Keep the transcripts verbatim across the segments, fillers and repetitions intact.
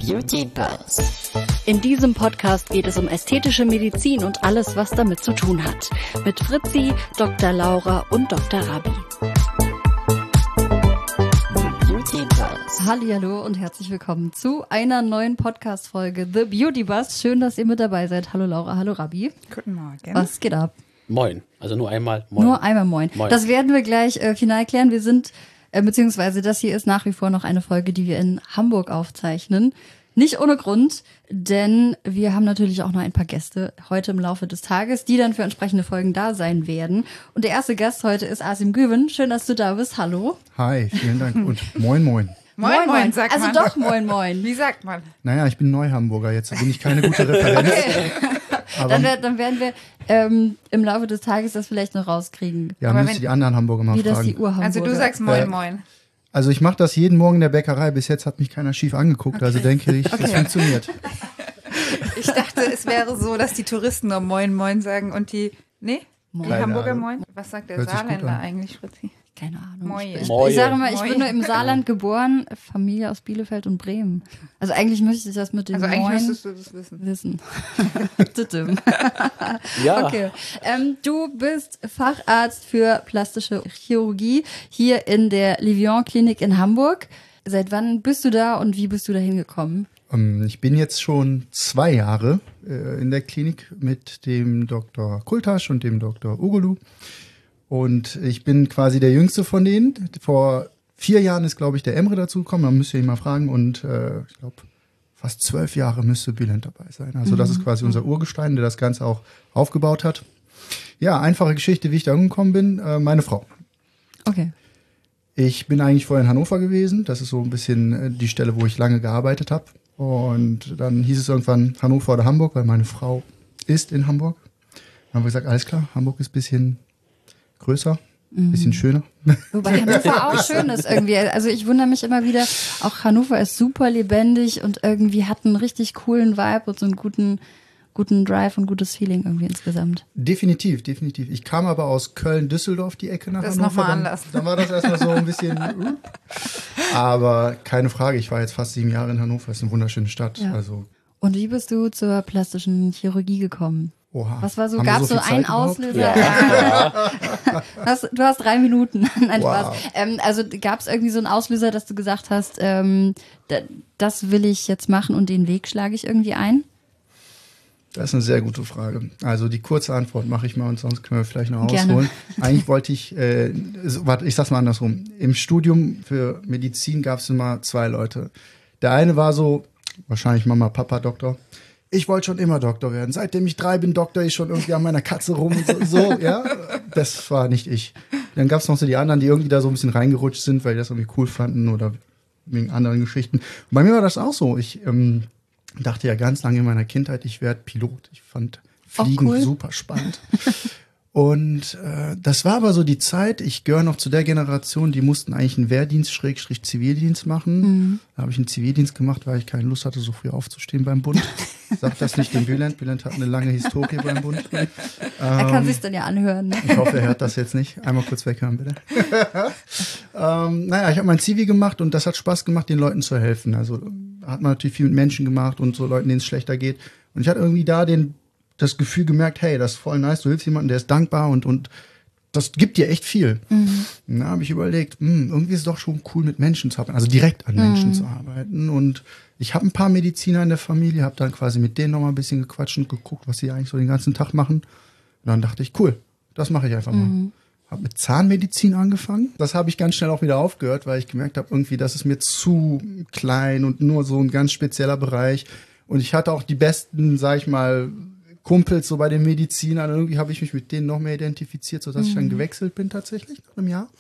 Beauty Buzz. In diesem Podcast geht es um ästhetische Medizin und alles, was damit zu tun hat. Mit Fritzi, Doktor Laura und Doktor Rabi. Beauty Buzz. Hallihallo und herzlich willkommen zu einer neuen Podcast-Folge The Beauty Buzz. Schön, dass ihr mit dabei seid. Hallo Laura, hallo Rabi. Guten Morgen. Was geht ab? Moin, also nur einmal moin. Nur einmal moin. Moin. Das werden wir gleich äh, final klären. Wir sind, äh, beziehungsweise das hier ist nach wie vor noch eine Folge, die wir in Hamburg aufzeichnen. Nicht ohne Grund, denn wir haben natürlich auch noch ein paar Gäste heute im Laufe des Tages, die dann für entsprechende Folgen da sein werden. Und der erste Gast heute ist Asim Güven. Schön, dass du da bist. Hallo. Hi, vielen Dank und moin moin. Moin, moin, moin, sagt also man. doch moin, moin. Wie sagt man? Naja, ich bin Neuhamburger, jetzt bin ich keine gute Referenz. Aber Dann, wer- dann werden wir ähm, im Laufe des Tages das vielleicht noch rauskriegen, ja, Aber müsst ihr wenn- die anderen Hamburger mal wie das die fragen. Urhamburger. Also du sagst moin, Äh, moin. Also ich mache das jeden Morgen in der Bäckerei. Bis jetzt hat mich keiner schief angeguckt, also denke ich, das funktioniert. Ich dachte, es wäre so, dass die Touristen nur moin, moin sagen und die, nee? Die Keine Hamburger Ahnung. moin? Was sagt der Hört sich gut Saarländer an. eigentlich, Fritzi? Keine Ahnung. Moje. Ich, ich, Moje. ich sage mal, ich Moje. bin nur im Saarland geboren, Familie aus Bielefeld und Bremen. Also eigentlich müsste ich das mit den Also eigentlich Moin müsstest du das wissen. wissen. Tütüm. Ja, Okay. Ähm, du bist Facharzt für plastische Chirurgie hier in der Livion Klinik in Hamburg. Seit wann bist du da und wie bist du da hingekommen? Ähm, Ich bin jetzt schon zwei Jahre äh, in der Klinik mit dem Doktor Kultasch und dem Doktor Ugolu. Und ich bin quasi der Jüngste von denen. Vor vier Jahren ist, glaube ich, der Emre dazugekommen. Da müsst ihr ihn mal fragen. Und äh, ich glaube, fast zwölf Jahre müsste Bülent dabei sein. Also das ist quasi unser Urgestein, der das Ganze auch aufgebaut hat. Ja, einfache Geschichte, wie ich da umgekommen bin. Äh, meine Frau. Okay. Ich bin eigentlich vorher in Hannover gewesen. Das ist so ein bisschen äh, die Stelle, wo ich lange gearbeitet habe. Und dann hieß es irgendwann Hannover oder Hamburg, weil meine Frau ist in Hamburg. Dann haben wir gesagt, alles klar, Hamburg ist ein bisschen größer, ein bisschen schöner. Wobei Hannover auch schön ist irgendwie. Also ich wundere mich immer wieder, auch Hannover ist super lebendig und irgendwie hat einen richtig coolen Vibe und so einen guten, guten Drive und gutes Feeling irgendwie insgesamt. Definitiv, definitiv. Ich kam aber aus Köln, Düsseldorf, die Ecke nach Das Hannover. noch mal dann, anders. dann war das erstmal so ein bisschen. uh. Aber keine Frage, ich war jetzt fast sieben Jahre in Hannover. Ist eine wunderschöne Stadt. Ja. Also, Und wie bist du zur plastischen Chirurgie gekommen? oha. Was war so, Haben wir gab es so, viel einen Zeit überhaupt? Auslöser? hast, du hast drei Minuten. Nein, Wow. Spaß. Ähm, also gab es irgendwie so einen Auslöser, dass du gesagt hast, ähm, da, das will ich jetzt machen und den Weg schlage ich irgendwie ein? Das ist eine sehr gute Frage. Also die kurze Antwort mache ich mal und sonst können wir vielleicht noch Gerne. ausholen. Eigentlich wollte ich, äh, so, warte, ich sag's mal andersrum. Im Studium für Medizin gab es immer zwei Leute. Der eine war so, wahrscheinlich Mama, Papa, Doktor. Ich wollte schon immer Doktor werden. Seitdem ich drei bin, Doktor ich schon irgendwie an meiner Katze rum und so, so ja. Das war nicht ich. Dann gab es noch so die anderen, die irgendwie da so ein bisschen reingerutscht sind, weil die das irgendwie cool fanden oder wegen anderen Geschichten. Und bei mir war das auch so. Ich ähm, dachte ja ganz lange in meiner Kindheit, ich werde Pilot. Ich fand Oh, Fliegen cool. super spannend. Und äh, das war aber so die Zeit, ich gehöre noch zu der Generation, die mussten eigentlich einen Wehrdienst, Schrägstrich Zivildienst machen. Mhm. Da habe ich einen Zivildienst gemacht, weil ich keine Lust hatte, so früh aufzustehen beim Bund. Sag das nicht dem Bülent. Bülent hat eine lange Historie beim Bund. Er kann sich's dann ja anhören. Ne? Ich hoffe, er hört das jetzt nicht. Einmal kurz weghören, bitte. ähm, naja, ich habe mein Zivi gemacht und das hat Spaß gemacht, den Leuten zu helfen. Also hat man natürlich viel mit Menschen gemacht und so Leuten, denen es schlechter geht. Und ich hatte irgendwie da den, das Gefühl gemerkt, hey, das ist voll nice, du hilfst jemandem, der ist dankbar und, und das gibt dir echt viel. Mhm. Da habe ich überlegt, mh, irgendwie ist es doch schon cool, mit Menschen zu arbeiten, also direkt an Menschen mhm. zu arbeiten. Und ich habe ein paar Mediziner in der Familie, habe dann quasi mit denen noch mal ein bisschen gequatscht und geguckt, was sie eigentlich so den ganzen Tag machen. Und dann dachte ich, cool, das mache ich einfach mal. Mhm. Habe mit Zahnmedizin angefangen. Das habe ich ganz schnell auch wieder aufgehört, weil ich gemerkt habe, irgendwie, das ist mir zu klein und nur so ein ganz spezieller Bereich. Und ich hatte auch die besten, sag ich mal, Kumpels so bei den Medizinern. Irgendwie habe ich mich mit denen noch mehr identifiziert, sodass mhm. ich dann gewechselt bin tatsächlich nach einem Jahr.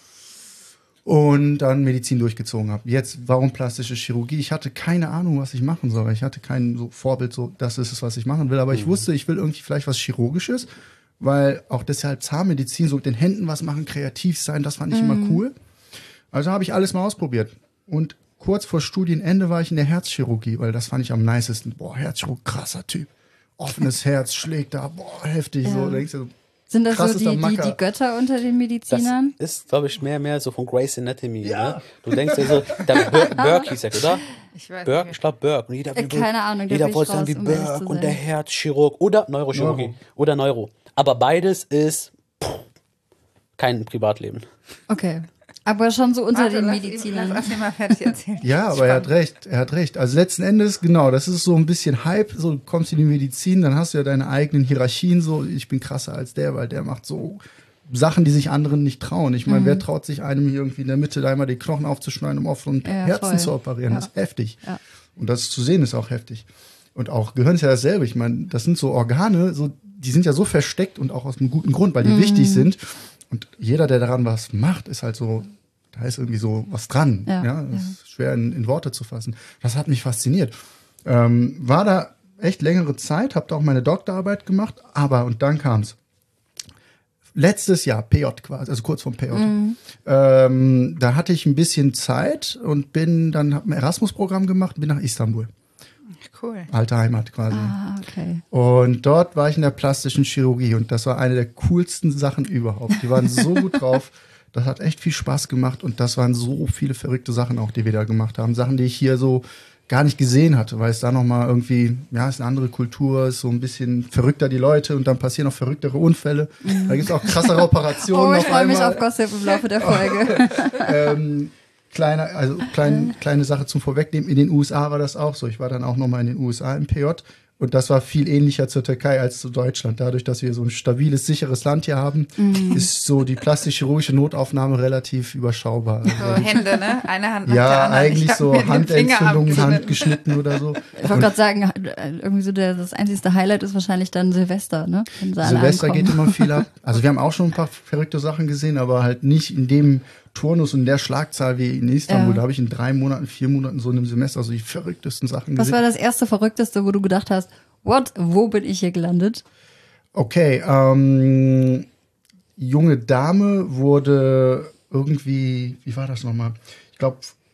Und dann Medizin durchgezogen habe. Jetzt, warum plastische Chirurgie? Ich hatte keine Ahnung, was ich machen soll. Ich hatte kein so Vorbild, so das ist es, was ich machen will. Aber mhm. ich wusste, ich will irgendwie vielleicht was Chirurgisches, weil auch deshalb Zahnmedizin, so mit den Händen was machen, kreativ sein, das fand ich mhm. immer cool. Also habe ich alles mal ausprobiert. Und kurz vor Studienende war ich in der Herzchirurgie, weil das fand ich am nicesten. Boah, Herzchirurg, krasser Typ. Offenes Herz schlägt da, boah, heftig. Ja. So, da denkst du, Sind das so krassester die, die, Macker. die Götter unter den Das Medizinern? ist, glaube ich, mehr mehr so von Grey's Anatomy. Ja. Ne? Du denkst ja so, der Bur Burke hieß der, oder? Ich weiß Burke, nicht. ich glaube Burke. Und jeder, Äh, keine Ahnung, da jeder bin ich wollte sagen raus, wie um ehrlich zu Burke und sein. der Herzchirurg oder Neurochirurgie Neuro. oder Neuro. Aber beides ist puh, kein Privatleben. Okay. Aber schon so unter Warte, den lass ihn- Medizinern. Lass ihn mal fertig erzählen. Ja, aber er hat recht, er hat recht. Also letzten Endes, genau, das ist so ein bisschen Hype, so du kommst in die Medizin, dann hast du ja deine eigenen Hierarchien, so ich bin krasser als der, weil der macht so Sachen, die sich anderen nicht trauen. Ich meine, wer traut sich einem hier irgendwie in der Mitte da einmal die Knochen aufzuschneiden, um auf so ein Ja, Herzen voll. zu operieren? Ja. Das ist heftig. Ja. Und das zu sehen ist auch heftig. Und auch Gehirn ist ja dasselbe. Ich meine, das sind so Organe, so, die sind ja so versteckt und auch aus einem guten Grund, weil die Mhm. wichtig sind. Und jeder, der daran was macht, ist halt so, da ist irgendwie so was dran. Ja, Ja, das ja. ist schwer in, in Worte zu fassen. Das hat mich fasziniert. Ähm, war da echt längere Zeit, habe da auch meine Doktorarbeit gemacht, aber, und dann kam's. Letztes Jahr, P J quasi, also kurz vorm P J. Mhm. Ähm, da hatte ich ein bisschen Zeit und bin dann, habe ein Erasmus-Programm gemacht und bin nach Istanbul. Cool. Alte Heimat quasi. Ah, okay. Und dort war ich in der plastischen Chirurgie und das war eine der coolsten Sachen überhaupt. Die waren so gut drauf. Das hat echt viel Spaß gemacht und das waren so viele verrückte Sachen auch, die wir da gemacht haben. Sachen, die ich hier so gar nicht gesehen hatte, weil es da nochmal irgendwie, ja, ist eine andere Kultur, ist so ein bisschen verrückter die Leute und dann passieren auch verrücktere Unfälle. Da gibt es auch krassere Operationen Oh, ich auf freue mich einmal. auf Gossip im Laufe der Folge. ähm, kleine, also klein, kleine Sache zum Vorwegnehmen. In den U S A war das auch so. Ich war dann auch nochmal in den U S A im P J und das war viel ähnlicher zur Türkei als zu Deutschland. Dadurch, dass wir so ein stabiles, sicheres Land hier haben, ist so die plastisch-chirurgische Notaufnahme relativ überschaubar. So Also, Hände, ne? Eine Hand nach der ja, anderen. Ich eigentlich hab so mir den Finger Handentzündung, abgeschnitten. Hand geschnitten oder so. Ich wollte gerade sagen, irgendwie so der, das einzigste Highlight ist wahrscheinlich dann Silvester, ne? Wenn sie alle Silvester ankommen. geht immer viel ab. Also wir haben auch schon ein paar verrückte Sachen gesehen, aber halt nicht in dem Turnus und der Schlagzahl wie in Istanbul. Ja. Da habe ich in drei Monaten, vier Monaten so in einem Semester also die verrücktesten Sachen Was gesehen. war das erste Verrückteste, wo du gedacht hast, what, wo bin ich hier gelandet? Okay, ähm, junge Dame wurde irgendwie, wie war das nochmal? Ich glaube,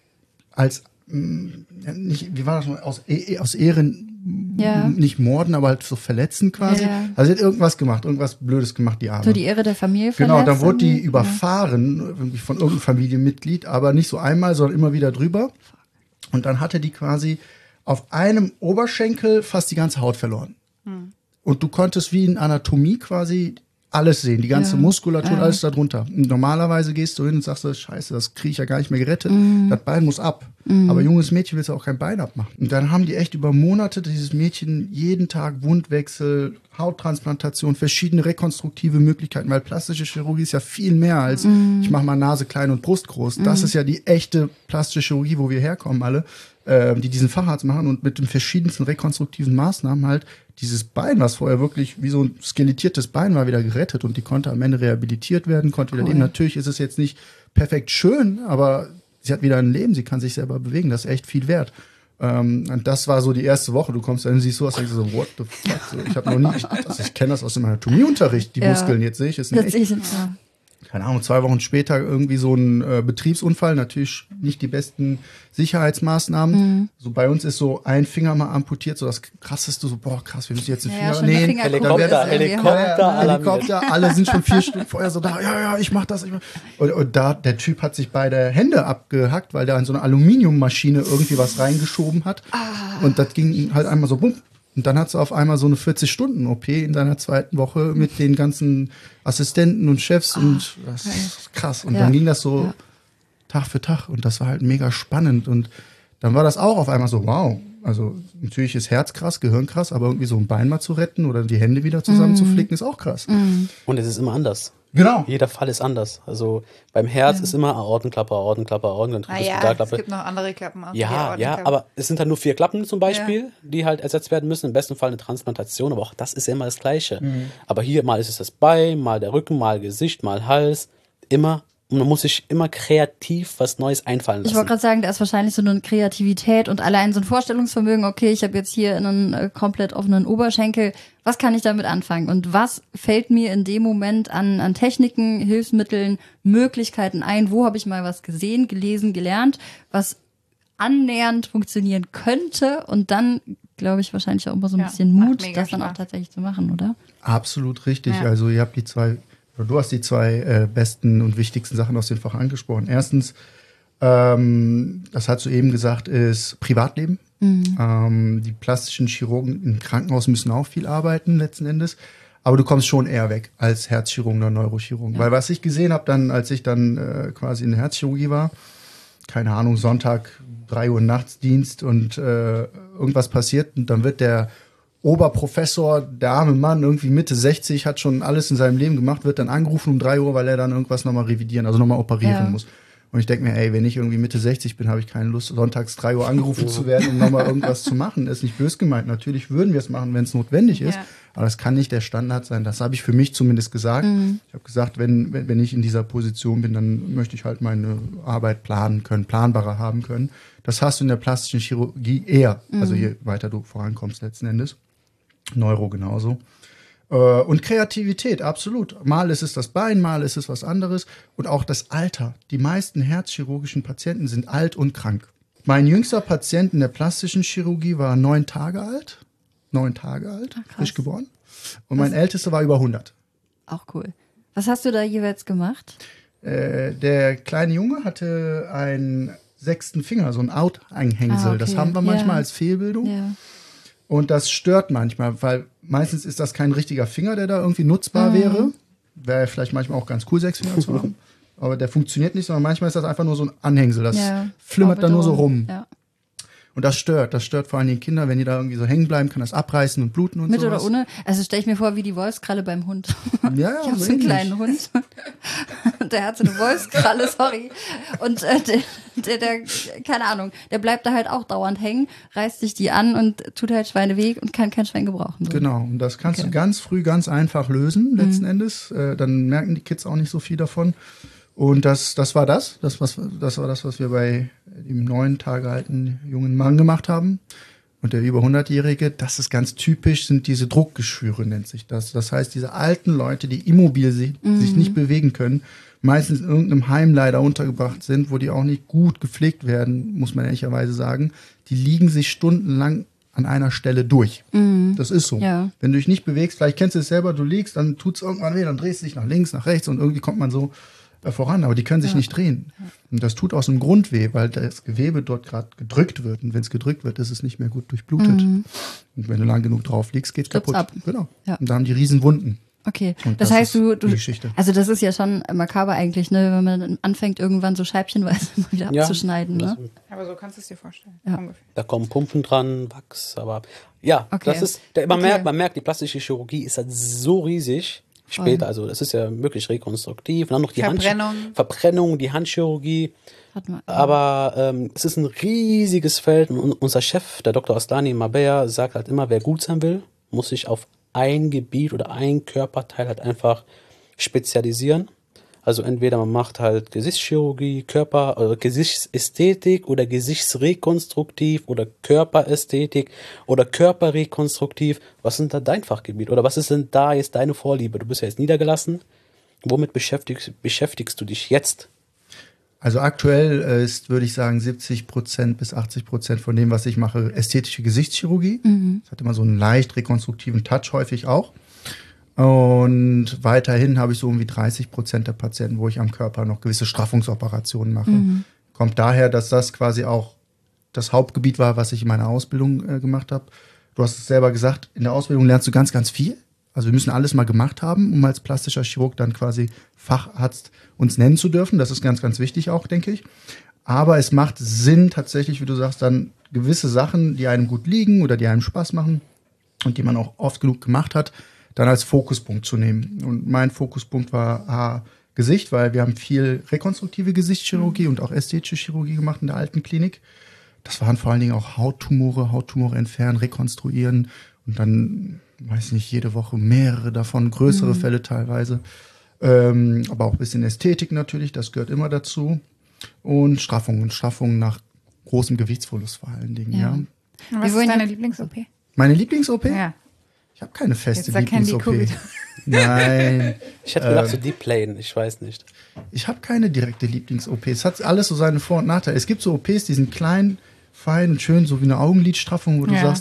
als, mh, ja, nicht, wie war das nochmal? Aus, eh- aus Ehren, Ja. nicht morden, aber halt so verletzen quasi. Ja. Also sie hat irgendwas gemacht, irgendwas Blödes gemacht, die Arme. So die Ehre der Familie Genau, verletzt dann wurde die irgendwie? überfahren, irgendwie von irgendeinem Familienmitglied, aber nicht so einmal, sondern immer wieder drüber. Und dann hatte die quasi auf einem Oberschenkel fast die ganze Haut verloren. Und du konntest wie in Anatomie quasi alles sehen, die ganze Ja. Muskulatur und Ja. alles darunter. Und normalerweise gehst du hin und sagst, so, scheiße, das kriege ich ja gar nicht mehr gerettet. Mhm. Das Bein muss ab. Aber junges Mädchen willst du auch kein Bein abmachen. Und dann haben die echt über Monate dieses Mädchen jeden Tag Wundwechsel, Hauttransplantation, verschiedene rekonstruktive Möglichkeiten, weil plastische Chirurgie ist ja viel mehr als ich mache mal Nase klein und Brust groß. Das ist ja die echte plastische Chirurgie, wo wir herkommen alle, äh, die diesen Facharzt machen und mit den verschiedensten rekonstruktiven Maßnahmen halt dieses Bein, was vorher wirklich wie so ein skelettiertes Bein war, wieder gerettet und die konnte am Ende rehabilitiert werden, konnte wieder Cool. leben. Natürlich ist es jetzt nicht perfekt schön, aber sie hat wieder ein Leben, sie kann sich selber bewegen, das ist echt viel wert. Ähm, und das war so die erste Woche. Du kommst da hin, siehst sowas, denkst du so, what the fuck? So, ich habe noch nie, ich, also ich kenne das aus dem Anatomieunterricht, die Ja. Muskeln, jetzt sehe ich es nicht. Das ich, ja. Keine Ahnung, zwei Wochen später irgendwie so ein äh, Betriebsunfall, natürlich nicht die besten Sicherheitsmaßnahmen. Mhm. So bei uns ist so ein Finger mal amputiert, so das krasseste, so boah krass, wir müssen jetzt einen Ja, ja, Finger schon der nähen. Fingerkuppe Dann wird Helikopter, das irgendwie- Helikopter, Ja, alarmiert. Helikopter, alle sind schon vier Stunden vorher so da, ja, ja, ich mach das. Ich mach. Und, und da, der Typ hat sich beide Hände abgehackt, weil der an so eine Aluminiummaschine irgendwie was reingeschoben hat. Und das ging halt einmal so bumm. Und dann hat sie auf einmal so eine vierzig-Stunden-O P in deiner zweiten Woche mit den ganzen Assistenten und Chefs und das ist krass. Und Ja. dann ging das so Ja. Tag für Tag und das war halt mega spannend und dann war das auch auf einmal so, wow. Also natürlich ist Herz krass, Gehirn krass, aber irgendwie so ein Bein mal zu retten oder die Hände wieder zusammenzuflicken ist auch krass. Und es ist immer anders. Genau. Jeder Fall ist anders. Also beim Herz ist immer Aortenklappe, Aortenklappe, Aortenklappe, Ah ja, es Hospitalklappe. gibt noch andere Klappen. Aus Ja, der ja, Aortenklappe. aber es sind halt nur vier Klappen zum Beispiel, die halt ersetzt werden müssen. Im besten Fall eine Transplantation, aber auch das ist ja immer das Gleiche. Aber hier mal ist es das Bein, mal der Rücken, mal Gesicht, mal Hals. Immer. Und man muss sich immer kreativ was Neues einfallen lassen. Ich wollte gerade sagen, da ist wahrscheinlich so eine Kreativität und allein so ein Vorstellungsvermögen, okay, ich habe jetzt hier einen äh, komplett offenen Oberschenkel, was kann ich damit anfangen? Und was fällt mir in dem Moment an, an Techniken, Hilfsmitteln, Möglichkeiten ein? Wo habe ich mal was gesehen, gelesen, gelernt, was annähernd funktionieren könnte? Und dann glaube ich, wahrscheinlich auch immer so ein Ja, bisschen macht Mut, mega das dann auch Spaß. tatsächlich zu machen, oder? Absolut richtig. Ja. Also ihr habt die zwei, oder du hast die zwei äh, besten und wichtigsten Sachen aus dem Fach angesprochen. Erstens, ähm, das hast du eben gesagt, ist Privatleben. Ähm, die plastischen Chirurgen im Krankenhaus müssen auch viel arbeiten, letzten Endes. Aber du kommst schon eher weg als Herzchirurgen oder Neurochirurgen. Weil was ich gesehen habe, dann, als ich dann äh, quasi in der Herzchirurgie war, keine Ahnung, Sonntag, drei Uhr Nachtsdienst und äh, irgendwas passiert und dann wird der Oberprofessor, der arme Mann, irgendwie Mitte sechzig, hat schon alles in seinem Leben gemacht, wird dann angerufen um drei Uhr, weil er dann irgendwas nochmal revidieren, also nochmal operieren Ja. muss. Und ich denke mir, ey, wenn ich irgendwie Mitte sechzig bin, habe ich keine Lust, sonntags drei Uhr angerufen zu werden, um nochmal irgendwas zu machen. Ist nicht böse gemeint. Natürlich würden wir es machen, wenn es notwendig ist. Ja. Aber das kann nicht der Standard sein. Das habe ich für mich zumindest gesagt. Ich habe gesagt, wenn, wenn, wenn ich in dieser Position bin, dann möchte ich halt meine Arbeit planen können, planbarer haben können. Das hast du in der plastischen Chirurgie eher. Also je weiter du vorankommst letzten Endes. Neuro genauso. Äh, Und Kreativität, absolut. Mal ist es das Bein, mal ist es was anderes. Und auch das Alter. Die meisten herzchirurgischen Patienten sind alt und krank. Mein jüngster Patient in der plastischen Chirurgie war neun Tage alt. Neun Tage alt, krass. frisch geboren. Und mein ältester war über hundert. Auch cool. Was hast du da jeweils gemacht? Äh, der kleine Junge hatte einen sechsten Finger, so ein Out-Einhängsel. Ah, okay. Das haben wir manchmal Ja. als Fehlbildung. Ja. Und das stört manchmal, weil meistens ist das kein richtiger Finger, der da irgendwie nutzbar wäre. Wäre vielleicht manchmal auch ganz cool, sechs Finger zu haben. Aber der funktioniert nicht, sondern manchmal ist das einfach nur so ein Anhängsel. Das Ja. flimmert da nur so rum. Ja. Und das stört. Das stört vor allem die Kinder, wenn die da irgendwie so hängen bleiben, kann das abreißen und bluten und Mit sowas. oder ohne? Also stelle ich mir vor, wie die Wolfskralle beim Hund. Ja, ja, Ich habe so so einen ähnlich. kleinen Hund. Und der hat so eine Wolfskralle, sorry. Und äh, der, der, der, keine Ahnung, der bleibt da halt auch dauernd hängen, reißt sich die an und tut halt Schweine weh und kann kein Schwein gebrauchen. So. Genau, und das kannst Okay. du ganz früh, ganz einfach lösen, letzten Endes. Äh, dann merken die Kids auch nicht so viel davon. Und das, das war das. Das, was, das war das, was wir bei dem neun Tage alten jungen Mann gemacht haben. Und der über hundertjährige, das ist ganz typisch, sind diese Druckgeschwüre, nennt sich das. Das heißt, diese alten Leute, die immobil sind, sich nicht bewegen können, meistens in irgendeinem Heim leider untergebracht sind, wo die auch nicht gut gepflegt werden, muss man ehrlicherweise sagen, die liegen sich stundenlang an einer Stelle durch. Das ist so. Ja. Wenn du dich nicht bewegst, vielleicht kennst du es selber, du liegst, dann tut es irgendwann weh, dann drehst du dich nach links, nach rechts und irgendwie kommt man so äh, voran, aber die können sich nicht drehen. Und das tut aus dem Grund weh, weil das Gewebe dort gerade gedrückt wird. Und wenn es gedrückt wird, ist es nicht mehr gut durchblutet. Und wenn du lang genug drauf liegst, geht's Stürzt kaputt. ab. Genau. Ja. Und da haben die riesen Wunden. Okay, Und das, das heißt, ist du, du die Geschichte. also das ist ja schon makaber eigentlich, ne, wenn man dann anfängt, irgendwann so scheibchenweise mal wieder Ja, abzuschneiden, ne? das- Aber so kannst du es dir vorstellen. Ja. Ungefähr. Da kommen Pumpen dran, Wachs, aber ja, Okay. das ist, der, man, Okay. merkt, man merkt, die plastische Chirurgie ist halt so riesig. Später, also das ist ja wirklich rekonstruktiv. Und dann noch die Verbrennung. Hand, Verbrennung, die Handchirurgie. Warte mal. Aber ähm, es ist ein riesiges Feld. Und unser Chef, der Doktor Aslani Mabea, sagt halt immer, wer gut sein will, muss sich auf ein Gebiet oder ein Körperteil halt einfach spezialisieren. Also entweder man macht halt Gesichtschirurgie, Körper, oder Gesichtsästhetik oder Gesichtsrekonstruktiv oder Körperästhetik oder Körperrekonstruktiv. Was ist denn da dein Fachgebiet? Oder was ist denn da jetzt deine Vorliebe? Du bist ja jetzt niedergelassen. Womit beschäftigst, beschäftigst du dich jetzt? Also aktuell äh, ist, würde ich sagen, siebzig Prozent bis achtzig Prozent von dem, was ich mache, ästhetische Gesichtschirurgie. Das hat immer so einen leicht rekonstruktiven Touch, häufig auch. Und weiterhin habe ich so um wie dreißig Prozent der Patienten, wo ich am Körper noch gewisse Straffungsoperationen mache. Kommt daher, dass das quasi auch das Hauptgebiet war, was ich in meiner Ausbildung äh, gemacht habe. Du hast es selber gesagt, in der Ausbildung lernst du ganz, ganz viel. Also wir müssen alles mal gemacht haben, um als plastischer Chirurg dann quasi Facharzt uns nennen zu dürfen. Das ist ganz, ganz wichtig auch, denke ich. Aber es macht Sinn tatsächlich, wie du sagst, dann gewisse Sachen, die einem gut liegen oder die einem Spaß machen und die man auch oft genug gemacht hat, dann als Fokuspunkt zu nehmen. Und mein Fokuspunkt war A, Gesicht, weil wir haben viel rekonstruktive Gesichtschirurgie und auch ästhetische Chirurgie gemacht in der alten Klinik. Das waren vor allen Dingen auch Hauttumore, Hauttumore entfernen, rekonstruieren und dann, weiß nicht, jede Woche mehrere davon, größere Mhm. Fälle teilweise. Ähm, aber auch ein bisschen Ästhetik natürlich, das gehört immer dazu. Und Straffungen, Straffungen nach großem Gewichtsverlust vor allen Dingen, Ja. ja. Und Wir was wollen ist deine ja- Lieblings-O P? Meine Lieblings-O P? Ja. Ich habe keine feste Jetzt erkennen die Lieblings-O P. Covid. Nein, Ich hätte gedacht, so Deep Plane, ich weiß nicht. ich habe keine direkte Lieblings-O P. Es hat alles so seine Vor- und Nachteile. Es gibt so O Ps, die sind klein, fein und schön, so wie eine Augenlidstraffung, wo du Ja. sagst,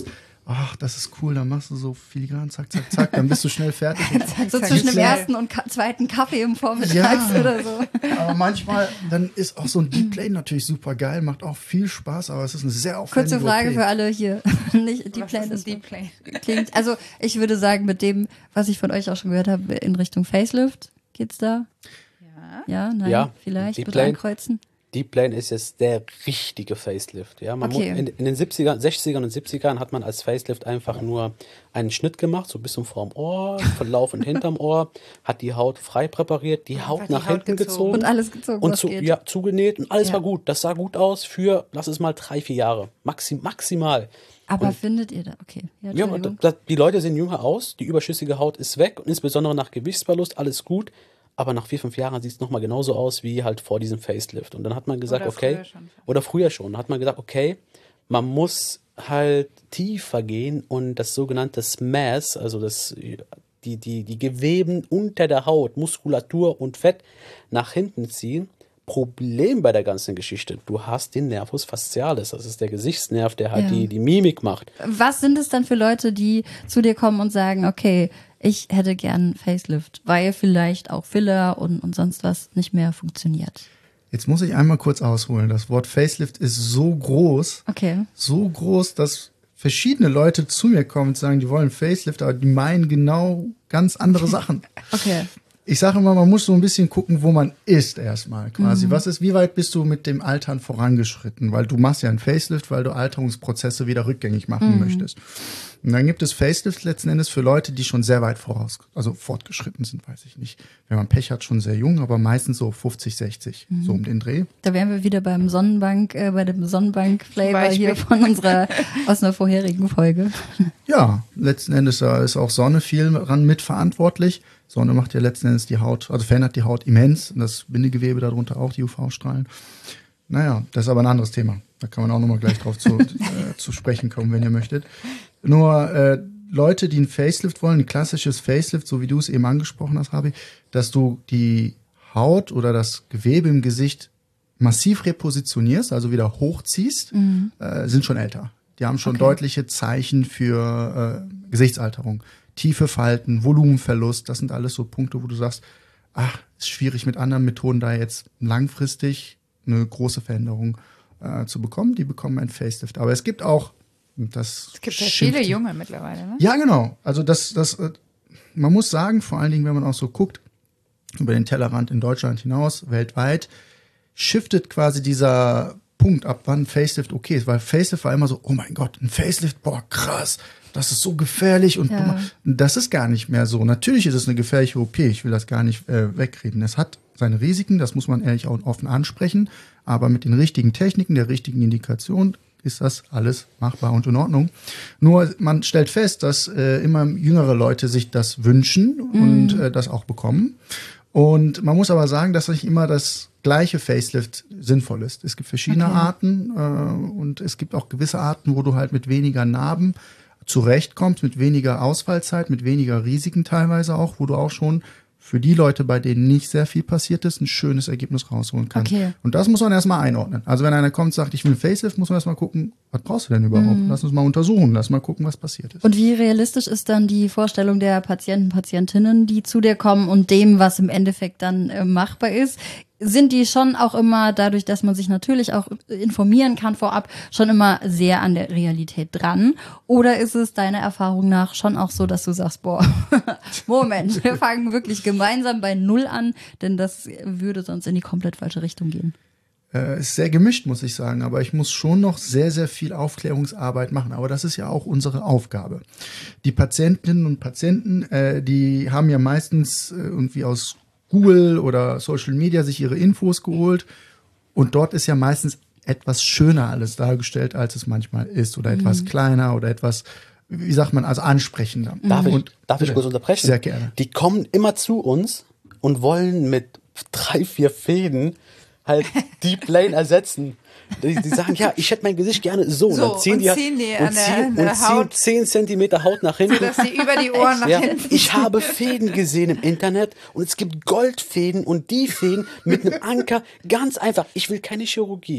ach, das ist cool, dann machst du so filigran, zack, zack, zack, dann bist du schnell fertig. Und So zwischen dem ersten und ka- zweiten Kaffee im Vormittags Ja. oder so. aber manchmal, dann ist auch so ein Deep Plane natürlich super geil, macht auch viel Spaß, aber es ist eine sehr aufwendige Kurze Frage O P. für alle hier. Nicht, die Was Plane ist ist ein Deep Plane? klingt. Also ich würde sagen, mit dem, was ich von euch auch schon gehört habe, in Richtung Facelift geht's da. Ja. Ja, nein, Ja, vielleicht. Deep Bitte Plane. ankreuzen. Deep Plane ist jetzt der richtige Facelift. Ja, man Okay. muss, in, in den siebzigern, sechzigern und siebzigern hat man als Facelift einfach nur einen Schnitt gemacht, so bis zum vorm Ohr, Verlauf und hinterm Ohr, hat die Haut frei präpariert, die Haut die nach Haut hinten gezogen. gezogen Und alles gezogen, und was zu, geht. ja, zugenäht und alles Ja. war gut. Das sah gut aus für, lass es mal drei, vier Jahre. Maxim, maximal. Aber Und- findet ihr da? Okay. Ja, Ja, und Entschuldigung. das, die Leute sehen jünger aus, die überschüssige Haut ist weg und insbesondere nach Gewichtsverlust alles gut. Aber nach vier, fünf Jahren sieht es nochmal genauso aus wie halt vor diesem Facelift. Und dann hat man gesagt, Oder okay, früher schon. oder früher schon, dann hat man gesagt, okay, man muss halt tiefer gehen und das sogenannte S M A S, also das, die, die, die Geweben unter der Haut, Muskulatur und Fett nach hinten ziehen. Problem bei der ganzen Geschichte, du hast den Nervus fascialis, das ist der Gesichtsnerv, der halt Ja. die, die Mimik macht. Was sind es dann für Leute, die zu dir kommen und sagen, okay, ich hätte gern Facelift, weil vielleicht auch Filler und, und sonst was nicht mehr funktioniert? Jetzt muss ich einmal kurz ausholen. Das Wort Facelift ist so groß, Okay. so groß, dass verschiedene Leute zu mir kommen und sagen, die wollen Facelift, aber die meinen genau ganz andere Sachen. Okay. Ich sage immer, man muss so ein bisschen gucken, wo man ist erstmal quasi. Was ist, wie weit bist du mit dem Altern vorangeschritten? Weil du machst ja einen Facelift, weil du Alterungsprozesse wieder rückgängig machen möchtest. Und dann gibt es Facelifts letzten Endes für Leute, die schon sehr weit voraus, also fortgeschritten sind, weiß ich nicht. Wenn man Pech hat, schon sehr jung, aber meistens so fünfzig, sechzig, so um den Dreh. Da wären wir wieder beim Sonnenbank, äh, bei dem Sonnenbank-Flavor Beispiel. hier von unserer, aus einer vorherigen Folge. Ja, letzten Endes da ist auch Sonne viel dran mitverantwortlich. Sonne macht ja letzten Endes die Haut, also verändert die Haut immens und das Bindegewebe darunter auch, die U V-Strahlen. Naja, das ist aber ein anderes Thema. Da kann man auch nochmal gleich drauf zu, äh, zu sprechen kommen, wenn ihr möchtet. Nur äh, Leute, die ein Facelift wollen, ein klassisches Facelift, so wie du es eben angesprochen hast, Rabi, dass du die Haut oder das Gewebe im Gesicht massiv repositionierst, also wieder hochziehst, äh, sind schon älter. Die haben schon Okay. deutliche Zeichen für äh, Gesichtsalterung. Tiefe Falten, Volumenverlust, das sind alles so Punkte, wo du sagst, ach, ist schwierig mit anderen Methoden da jetzt langfristig eine große Veränderung äh, zu bekommen. Die bekommen ein Facelift. Aber es gibt auch, und das Es gibt ja schimpft- viele Junge mittlerweile, ne? Ja, genau. Also das, das, äh, man muss sagen, vor allen Dingen, wenn man auch so guckt, über den Tellerrand in Deutschland hinaus, weltweit, shiftet quasi dieser Punkt ab, wann Facelift okay ist. Weil Facelift war immer so, oh mein Gott, ein Facelift, boah, krass, das ist so gefährlich. Und Ja. das ist gar nicht mehr so. Natürlich ist es eine gefährliche O P, ich will das gar nicht äh, wegreden. Es hat seine Risiken, das muss man ehrlich auch offen ansprechen. Aber mit den richtigen Techniken, der richtigen Indikation ist das alles machbar und in Ordnung. Nur man stellt fest, dass äh, immer jüngere Leute sich das wünschen und äh, das auch bekommen. Und man muss aber sagen, dass nicht immer das gleiche Facelift sinnvoll ist. Es gibt verschiedene Okay. Arten äh, und es gibt auch gewisse Arten, wo du halt mit weniger Narben zurechtkommst, mit weniger Ausfallzeit, mit weniger Risiken teilweise auch, wo du auch schon für die Leute, bei denen nicht sehr viel passiert ist, ein schönes Ergebnis rausholen kannst. Okay. Und das muss man erstmal einordnen. Also wenn einer kommt und sagt, ich will ein Facelift, muss man erstmal gucken, was brauchst du denn überhaupt? Lass uns mal untersuchen, lass mal gucken, was passiert ist. Und wie realistisch ist dann die Vorstellung der Patienten, Patientinnen, die zu dir kommen und dem, was im Endeffekt dann äh, machbar ist? Sind die schon auch immer, dadurch, dass man sich natürlich auch informieren kann vorab, schon immer sehr an der Realität dran? Oder ist es deiner Erfahrung nach schon auch so, dass du sagst, boah, Moment, wir fangen wirklich gemeinsam bei Null an, denn das würde sonst in die komplett falsche Richtung gehen? Äh, ist sehr gemischt, muss ich sagen. Aber ich muss schon noch sehr, sehr viel Aufklärungsarbeit machen. Aber das ist ja auch unsere Aufgabe. Die Patientinnen und Patienten, äh, die haben ja meistens äh, irgendwie aus Google oder Social Media sich ihre Infos geholt. Und dort ist ja meistens etwas schöner alles dargestellt, als es manchmal ist. Oder etwas kleiner oder etwas, wie sagt man, also ansprechender. Darf ich, Und- darf ich bitte. kurz unterbrechen? Sehr gerne. Die kommen immer zu uns und wollen mit drei, vier Fäden halt Deep Plane ersetzen. Die, die sagen, ja, ich hätte mein Gesicht gerne so. So, dann ziehen und die, ziehen die und an der- ziehen, an der und ziehen Haut. zehn Zentimeter Haut nach hinten. Dass sie über die Ohren nach Ja, hinten. ich habe Fäden gesehen im Internet und es gibt Goldfäden und die Fäden mit einem Anker. Ganz einfach. Ich will keine Chirurgie.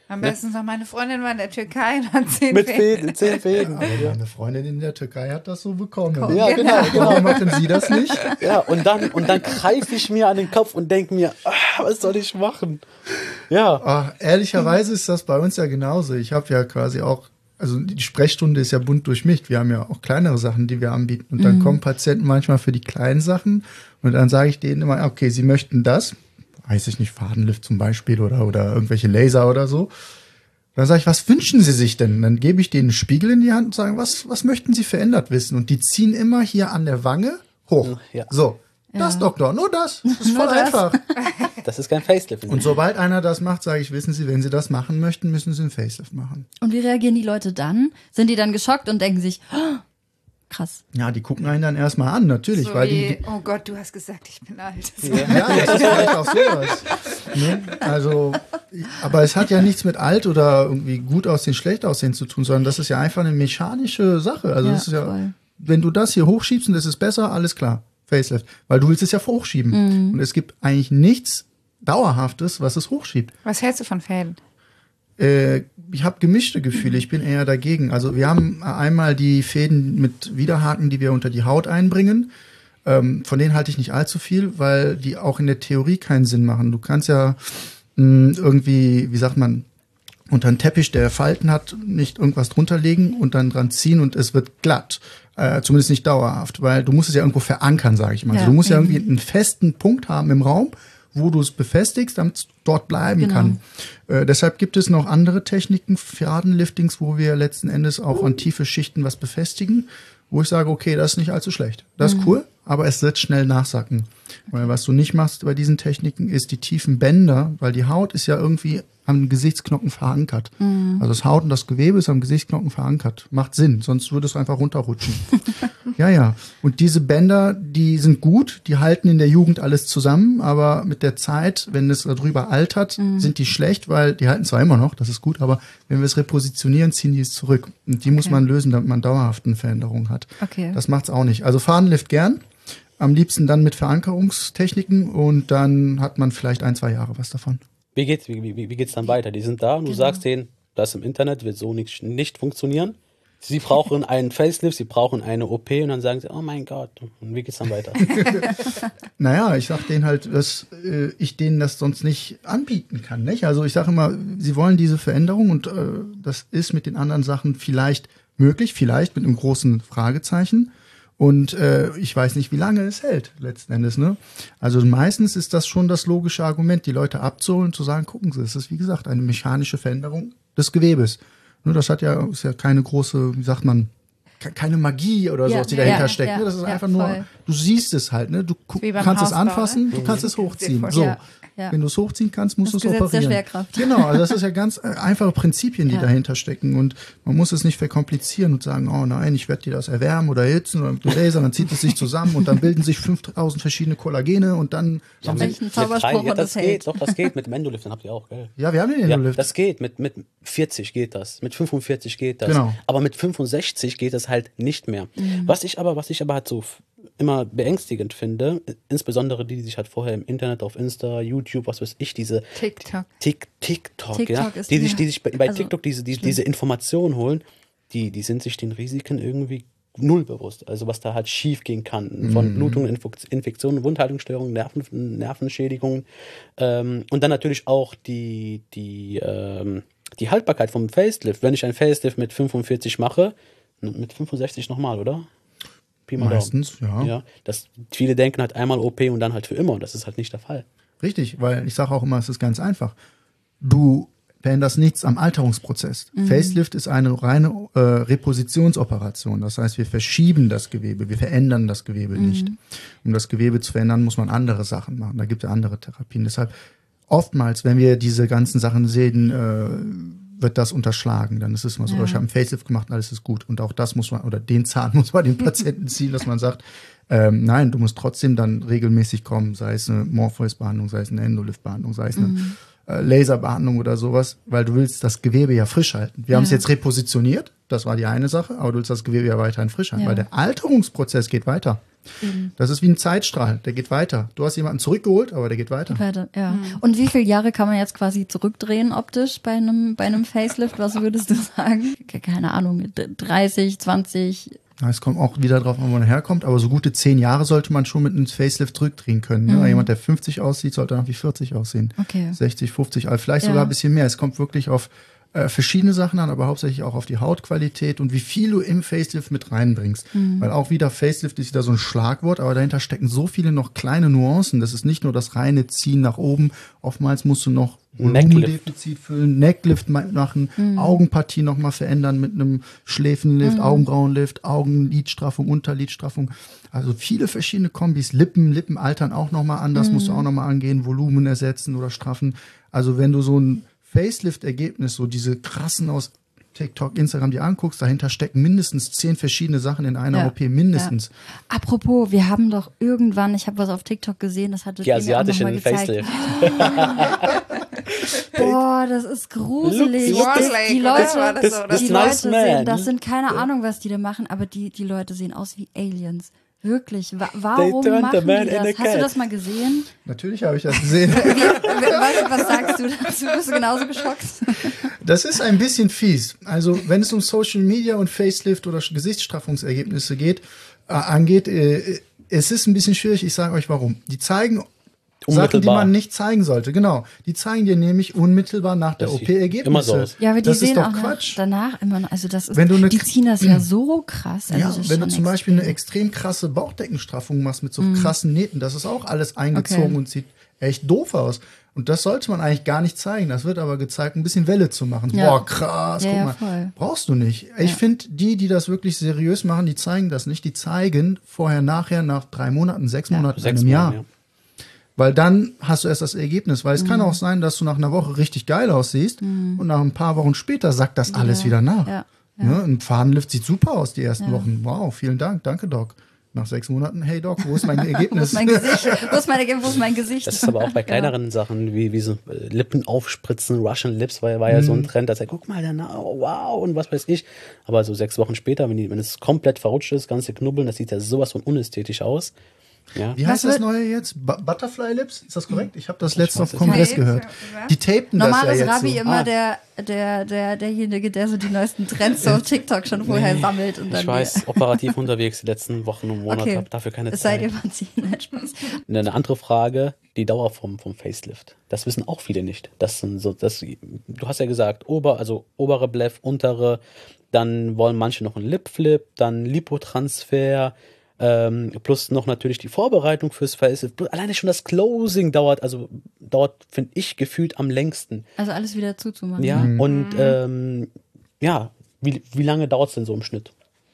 Am besten noch meine Freundin war in der Türkei und hat zehn Mit Fäden. Fäden, zehn Fäden. Aber meine Freundin in der Türkei hat das so bekommen. Ja, genau, genau. Warum machen Sie das nicht? Ja, und dann, und dann greife ich mir an den Kopf und denke mir, ah, was soll ich machen? Ja. Ach, ehrlicherweise ist das bei uns ja genauso. Ich habe ja quasi auch, also die Sprechstunde ist ja bunt durchmischt. Wir haben ja auch kleinere Sachen, die wir anbieten. Und dann kommen Patienten manchmal für die kleinen Sachen. Und dann sage ich denen immer, okay, sie möchten das. Weiß ich nicht, Fadenlift zum Beispiel oder, oder irgendwelche Laser oder so. Dann sage ich, was wünschen Sie sich denn? Dann gebe ich denen einen Spiegel in die Hand und sage, was, was möchten Sie verändert wissen? Und die ziehen immer hier an der Wange hoch. Ja. So, das Doktor, nur das. Das ist voll Nur das. einfach. Das ist kein Facelift. Und sobald einer das macht, sage ich, wissen Sie, wenn Sie das machen möchten, müssen Sie einen Facelift machen. Und wie reagieren die Leute dann? Sind die dann geschockt und denken sich, oh, krass. Ja, die gucken einen dann erstmal an, natürlich, So weil die, wie, oh Gott, du hast gesagt, ich bin alt. ja, das ist vielleicht auch sowas. Ne? Also, aber es hat ja nichts mit alt oder irgendwie gut aussehen, schlecht aussehen zu tun, sondern das ist ja einfach eine mechanische Sache. Also, Ja, das ist ja, voll. wenn du das hier hochschiebst und das ist besser, alles klar, Facelift, weil du willst es ja hochschieben. Mhm. Und es gibt eigentlich nichts Dauerhaftes, was es hochschiebt. Was hältst du von Fäden? Äh, ich habe gemischte Gefühle, ich bin eher dagegen. Also wir haben einmal die Fäden mit Widerhaken, die wir unter die Haut einbringen. Ähm, von denen halte ich nicht allzu viel, weil die auch in der Theorie keinen Sinn machen. Du kannst ja mh, irgendwie, wie sagt man, unter einen Teppich, der Falten hat, nicht irgendwas drunter legen und dann dran ziehen und es wird glatt. Äh, zumindest nicht dauerhaft, weil du musst es ja irgendwo verankern, sage ich mal. Ja, also du musst ja eben. irgendwie einen festen Punkt haben im Raum, wo du es befestigst, damit es dort bleiben Genau. kann. Äh, deshalb gibt es noch andere Techniken, Fadenliftings, wo wir letzten Endes auch an tiefe Schichten was befestigen, wo ich sage, okay, das ist nicht allzu schlecht. Das ist cool, aber es wird schnell nachsacken. Weil was du nicht machst bei diesen Techniken, ist die tiefen Bänder, weil die Haut ist ja irgendwie am Gesichtsknochen verankert. Also das Haut und das Gewebe ist am Gesichtsknochen verankert. Macht Sinn, sonst würde es einfach runterrutschen. Ja, ja. Und diese Bänder, die sind gut, die halten in der Jugend alles zusammen, aber mit der Zeit, wenn es darüber altert, sind die schlecht, weil die halten zwar immer noch, das ist gut, aber wenn wir es repositionieren, ziehen die es zurück. Und die muss man lösen, damit man dauerhaft eine Veränderung hat. Okay. Das macht's auch nicht. Also Fadenlift gern, am liebsten dann mit Verankerungstechniken und dann hat man vielleicht ein, zwei Jahre was davon. Wie geht's, wie, wie, wie geht's dann weiter? Die sind da und du sagst denen, das im Internet wird so nicht, nicht funktionieren. Sie brauchen einen Facelift, sie brauchen eine O P und dann sagen sie, oh mein Gott, und wie geht's dann weiter? Naja, ich sag denen halt, dass äh, ich denen das sonst nicht anbieten kann. Nicht? Also ich sage immer, sie wollen diese Veränderung und äh, das ist mit den anderen Sachen vielleicht möglich, vielleicht mit einem großen Fragezeichen. Und äh, ich weiß nicht, wie lange es hält, letzten Endes. Ne? Also meistens ist das schon das logische Argument, die Leute abzuholen, zu sagen, gucken Sie, es ist wie gesagt eine mechanische Veränderung des Gewebes. Nur das hat ja, ist ja keine große, wie sagt man, ke- keine Magie oder Ja, so, die ja, dahinter ja, steckt. ja, ne? Das ist ja, einfach nur, voll. du siehst es halt, ne? Du gu- Wie beim kannst es Hausbau, anfassen, ne? du kannst es hochziehen. vorstellen. So. Ja, ja. Wenn du es hochziehen kannst, musst du Das es Gesetz der operieren. Schwerkraft. Genau, also das ist ja ganz äh, einfache Prinzipien, die Ja. dahinter stecken. Und man muss es nicht verkomplizieren und sagen, oh nein, ich werde dir das erwärmen oder erhitzen oder mit dem Laser, dann zieht es sich zusammen und dann bilden sich fünftausend verschiedene Kollagene und dann haben sie, Welchen Zauberspruch ja, und das das geht, hält. doch, das geht. Mit dem Endolift, dann habt ihr auch, gell? ja, wir haben den Ja, Endolift. das geht. Mit, mit vierzig geht das. Mit fünfundvierzig geht das. Genau. Aber mit fünfundsechzig geht es halt nicht mehr. Was ich aber, was ich aber halt so f- immer beängstigend finde, insbesondere die, die sich halt vorher im Internet, auf Insta, YouTube, was weiß ich, diese TikTok. Tik, TikTok, TikTok ja, ist- die sich, ja. die sich bei, bei Also, TikTok diese, die, diese Informationen holen, die, die sind sich den Risiken irgendwie null bewusst. Also was da halt schief gehen kann. Von Blutungen, Infek- Infektionen, Wundheilungsstörungen, Nerven, Nervenschädigungen. Ähm, und dann natürlich auch die, die, ähm, die Haltbarkeit vom Facelift. Wenn ich ein Facelift mit fünfundvierzig mache, mit fünfundsechzig nochmal, oder? Pi mal Daumen. Meistens, ja. Ja, das, viele denken halt einmal O P und dann halt für immer. Und das ist halt nicht der Fall. Richtig, weil ich sage auch immer, es ist ganz einfach. Du veränderst nichts am Alterungsprozess. Facelift ist eine reine äh, Repositionsoperation. Das heißt, wir verschieben das Gewebe, wir verändern das Gewebe nicht. Um das Gewebe zu verändern, muss man andere Sachen machen. Da gibt es andere Therapien. Deshalb oftmals, wenn wir diese ganzen Sachen sehen, äh, wird das unterschlagen. Dann ist es immer so, Ja. ich habe einen Facelift gemacht und alles ist gut. Und auch das muss man, oder den Zahn muss man den Patienten ziehen, dass man sagt, Ähm, nein, du musst trotzdem dann regelmäßig kommen, sei es eine Morpheus-Behandlung, sei es eine Endolift-Behandlung, sei es eine Mhm. äh, Laserbehandlung oder sowas, weil du willst das Gewebe ja frisch halten. Wir haben es Ja. jetzt repositioniert, das war die eine Sache, aber du willst das Gewebe ja weiterhin frisch halten, Ja. weil der Alterungsprozess geht weiter. Das ist wie ein Zeitstrahl, der geht weiter. Du hast jemanden zurückgeholt, aber der geht weiter. Weiter, ja. Und wie viele Jahre kann man jetzt quasi zurückdrehen optisch bei einem, bei einem Facelift? Was würdest du sagen? Keine Ahnung, dreißig, zwanzig? Ja, es kommt auch wieder drauf an, wo man herkommt, aber so gute zehn Jahre sollte man schon mit einem Facelift zurückdrehen können. Ne? Jemand, der fünfzig aussieht, sollte dann wie vierzig aussehen. Okay. sechzig, fünfzig, also vielleicht Ja. sogar ein bisschen mehr. Es kommt wirklich auf äh, verschiedene Sachen an, aber hauptsächlich auch auf die Hautqualität und wie viel du im Facelift mit reinbringst. Weil auch wieder Facelift ist wieder so ein Schlagwort, aber dahinter stecken so viele noch kleine Nuancen. Das ist nicht nur das reine Ziehen nach oben. Oftmals musst du noch Necklift. Volumendefizit füllen, Necklift ma- machen, Augenpartie nochmal verändern mit einem Schläfenlift, Augenbrauenlift, Augenlidstraffung, Unterlidstraffung. Also viele verschiedene Kombis. Lippen, Lippen altern auch nochmal anders, musst du auch nochmal angehen, Volumen ersetzen oder straffen. Also wenn du so ein Facelift-Ergebnis, so diese krassen aus TikTok, Instagram, die anguckst, dahinter stecken mindestens zehn verschiedene Sachen in einer Ja. O P, mindestens. Ja. Apropos, wir haben doch irgendwann, ich habe was auf TikTok gesehen, das hatte Die asiatischen Facelift. Boah, das ist gruselig. Look, Das, look. die Oder Leute, war das so? die Das ist Leute nice, sehen, man. das sind keine Ahnung, was die da machen, aber die, die Leute sehen aus wie Aliens. Wirklich. Wa warum turned machen the man die in a das? Hast du cat. das mal gesehen? Natürlich habe ich das gesehen. Was, was sagst du dazu? Bist du genauso geschockt? Das ist ein bisschen fies. Also wenn es um Social Media und Facelift oder Gesichtsstraffungsergebnisse geht, äh, angeht, äh, es ist ein bisschen schwierig. Ich sage euch warum. Die zeigen Sachen, die Unmittelbar. man nicht zeigen sollte. Genau. Die zeigen dir nämlich unmittelbar nach der Das O sieht P-Ergebnisse. immer so aus. Ja, aber die das sehen ist doch auch nach, Quatsch. danach immer noch, also das ist, Wenn du eine- die ziehen das ja so krass. Also Ja, das ist wenn du schon zum Beispiel eine extrem. extrem krasse Bauchdeckenstraffung machst mit so krassen Nähten, das ist auch alles eingezogen Okay. und sieht echt doof aus. Und das sollte man eigentlich gar nicht zeigen. Das wird aber gezeigt, ein bisschen Welle zu machen. Ja. Boah, krass, Ja, guck ja, mal. voll. Brauchst du nicht. Ich Ja. finde, die, die das wirklich seriös machen, die zeigen das nicht. Die zeigen vorher, nachher, nach drei Monaten, sechs Monaten, Sechs einem Jahr. Monate, ja. Weil dann hast du erst das Ergebnis. Weil es Mhm. kann auch sein, dass du nach einer Woche richtig geil aussiehst und nach ein paar Wochen später sackt das alles wieder nach. Ja, Ne? Ein Fadenlift sieht super aus die ersten Ja. Wochen. Wow, vielen Dank. Danke, Doc. Nach sechs Monaten, hey Doc, wo ist mein Wo ist Ergebnis? mein Gesicht? Wo ist, meine, wo ist mein Gesicht? Das ist aber auch bei kleineren Sachen, wie, wie so äh, Lippen aufspritzen, Russian Lips, war, war ja so ein Trend, dass er, guck mal, der Na oh, wow, und was weiß ich. Aber so sechs Wochen später, wenn, die, wenn es komplett verrutscht ist, ganze Knubbeln, das sieht ja sowas von unästhetisch aus. Ja. Wie heißt Was das wird- neue jetzt? Bu Butterfly Lips? Ist das korrekt? Ich habe das letzte auf weiß es Kongress nicht. gehört. Tape, Die tapen Normal das ist ja jetzt Ravi so. immer Ah. der, der, der, derjenige, der so die neuesten Trends so auf TikTok schon vorher sammelt. Und dann Ich weiß, operativ unterwegs die letzten Wochen und Monate, Okay. habe dafür keine Es sei Zeit. dir verziehen, nein, Spaß. Eine andere Frage, die Dauer vom, vom Facelift. Das wissen auch viele nicht. Das sind so, das, du hast ja gesagt, ober, also obere Bleph, untere, dann wollen manche noch einen Lipflip, dann Lipotransfer, ähm, plus noch natürlich die Vorbereitung fürs Facelift. Alleine schon das Closing dauert, also dauert, finde ich, gefühlt am längsten. Also alles wieder zuzumachen. Ja, und ähm, ja, wie, wie lange dauert es denn so im Schnitt?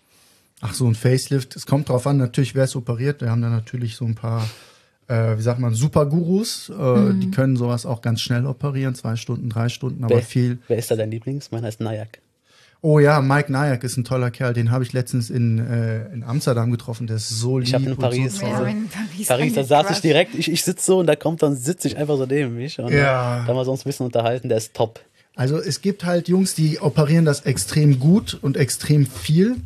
Ach so, ein Facelift. Es kommt drauf an, natürlich, wer es operiert. Wir haben da natürlich so ein paar, äh, wie sagt man, Super-Gurus. Äh, Die können sowas auch ganz schnell operieren, zwei Stunden, drei Stunden, aber wer, viel. wer ist da dein Lieblings? Meiner ist Nayak. Oh ja, Mike Nayak ist ein toller Kerl. Den habe ich letztens in, äh, in Amsterdam getroffen. Der ist so lieb. Ich habe in und Paris, So Ja, toll. in Paris, Paris, da saß ich direkt, ich, ich sitze so und da kommt dann, sitze ich einfach so neben mich und Ja. da haben wir uns ein bisschen unterhalten, der ist top. Also es gibt halt Jungs, die operieren das extrem gut und extrem viel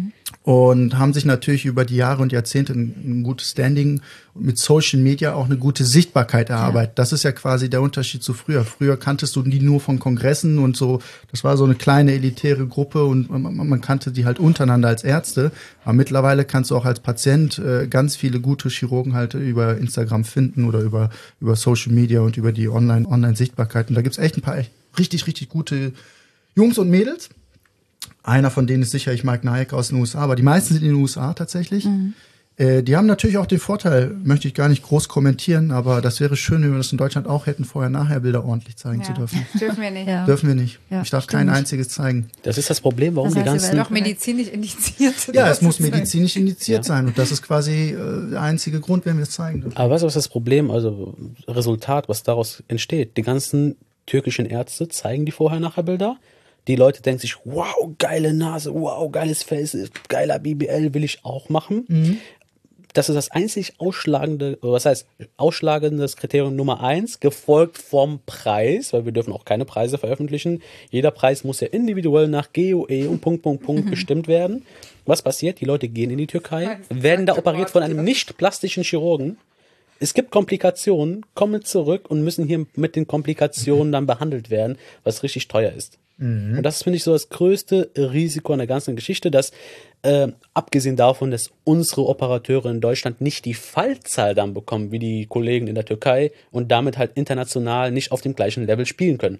und haben sich natürlich über die Jahre und Jahrzehnte ein, ein gutes Standing und mit Social Media auch eine gute Sichtbarkeit erarbeitet. Das ist ja quasi der Unterschied zu früher. Früher kanntest du die nur von Kongressen und so. Das war so eine kleine elitäre Gruppe und man, man kannte die halt untereinander als Ärzte. Aber mittlerweile kannst du auch als Patient äh, ganz viele gute Chirurgen halt über Instagram finden oder über, über Social Media und über die Online, Online-Sichtbarkeit. Und da gibt's echt ein paar echt richtig, richtig gute Jungs und Mädels. Einer von denen ist sicherlich Mike Nayak aus den U S A, aber die meisten sind in den U S A tatsächlich. Äh, die haben natürlich auch den Vorteil, möchte ich gar nicht groß kommentieren, aber das wäre schön, wenn wir das in Deutschland auch hätten, Vorher-Nachher-Bilder ordentlich zeigen zu Ja. dürfen. Dürfen wir nicht. Ja. Dürfen wir nicht. Ja, ich darf stimmt. kein einziges zeigen. Das ist das Problem, warum Das die heißt, ihr ganzen... werdet Doch medizinisch indiziert. Ja, Das es muss ist- medizinisch indiziert Ja. sein und das ist quasi äh, der einzige Grund, wenn wir es zeigen dürfen. Aber weißt du, was das Problem, also Resultat, was daraus entsteht? Die ganzen türkischen Ärzte zeigen die Vorher-Nachher-Bilder. Die Leute denken sich, wow, geile Nase, wow, geiles Face, geiler B B L, will ich auch machen. das ist das einzig ausschlagende, was heißt, ausschlagendes Kriterium Nummer eins, gefolgt vom Preis, weil wir dürfen auch keine Preise veröffentlichen. Jeder Preis muss ja individuell nach G O E und Punkt, Punkt, Punkt bestimmt werden. Was passiert? Die Leute gehen in die Türkei, werden da operiert von einem nicht plastischen Chirurgen. Es gibt Komplikationen, kommen zurück und müssen hier mit den Komplikationen dann behandelt werden, was richtig teuer ist. Mhm. Und das finde ich so das größte Risiko an der ganzen Geschichte, dass äh, abgesehen davon, dass unsere Operateure in Deutschland nicht die Fallzahl dann bekommen wie die Kollegen in der Türkei und damit halt international nicht auf dem gleichen Level spielen können.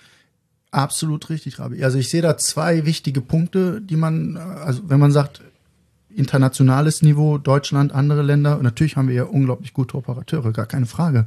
Absolut richtig, Rabi. Also ich sehe da zwei wichtige Punkte, die man, also wenn man sagt, internationales Niveau, Deutschland, andere Länder. Und natürlich haben wir ja unglaublich gute Operateure, gar keine Frage.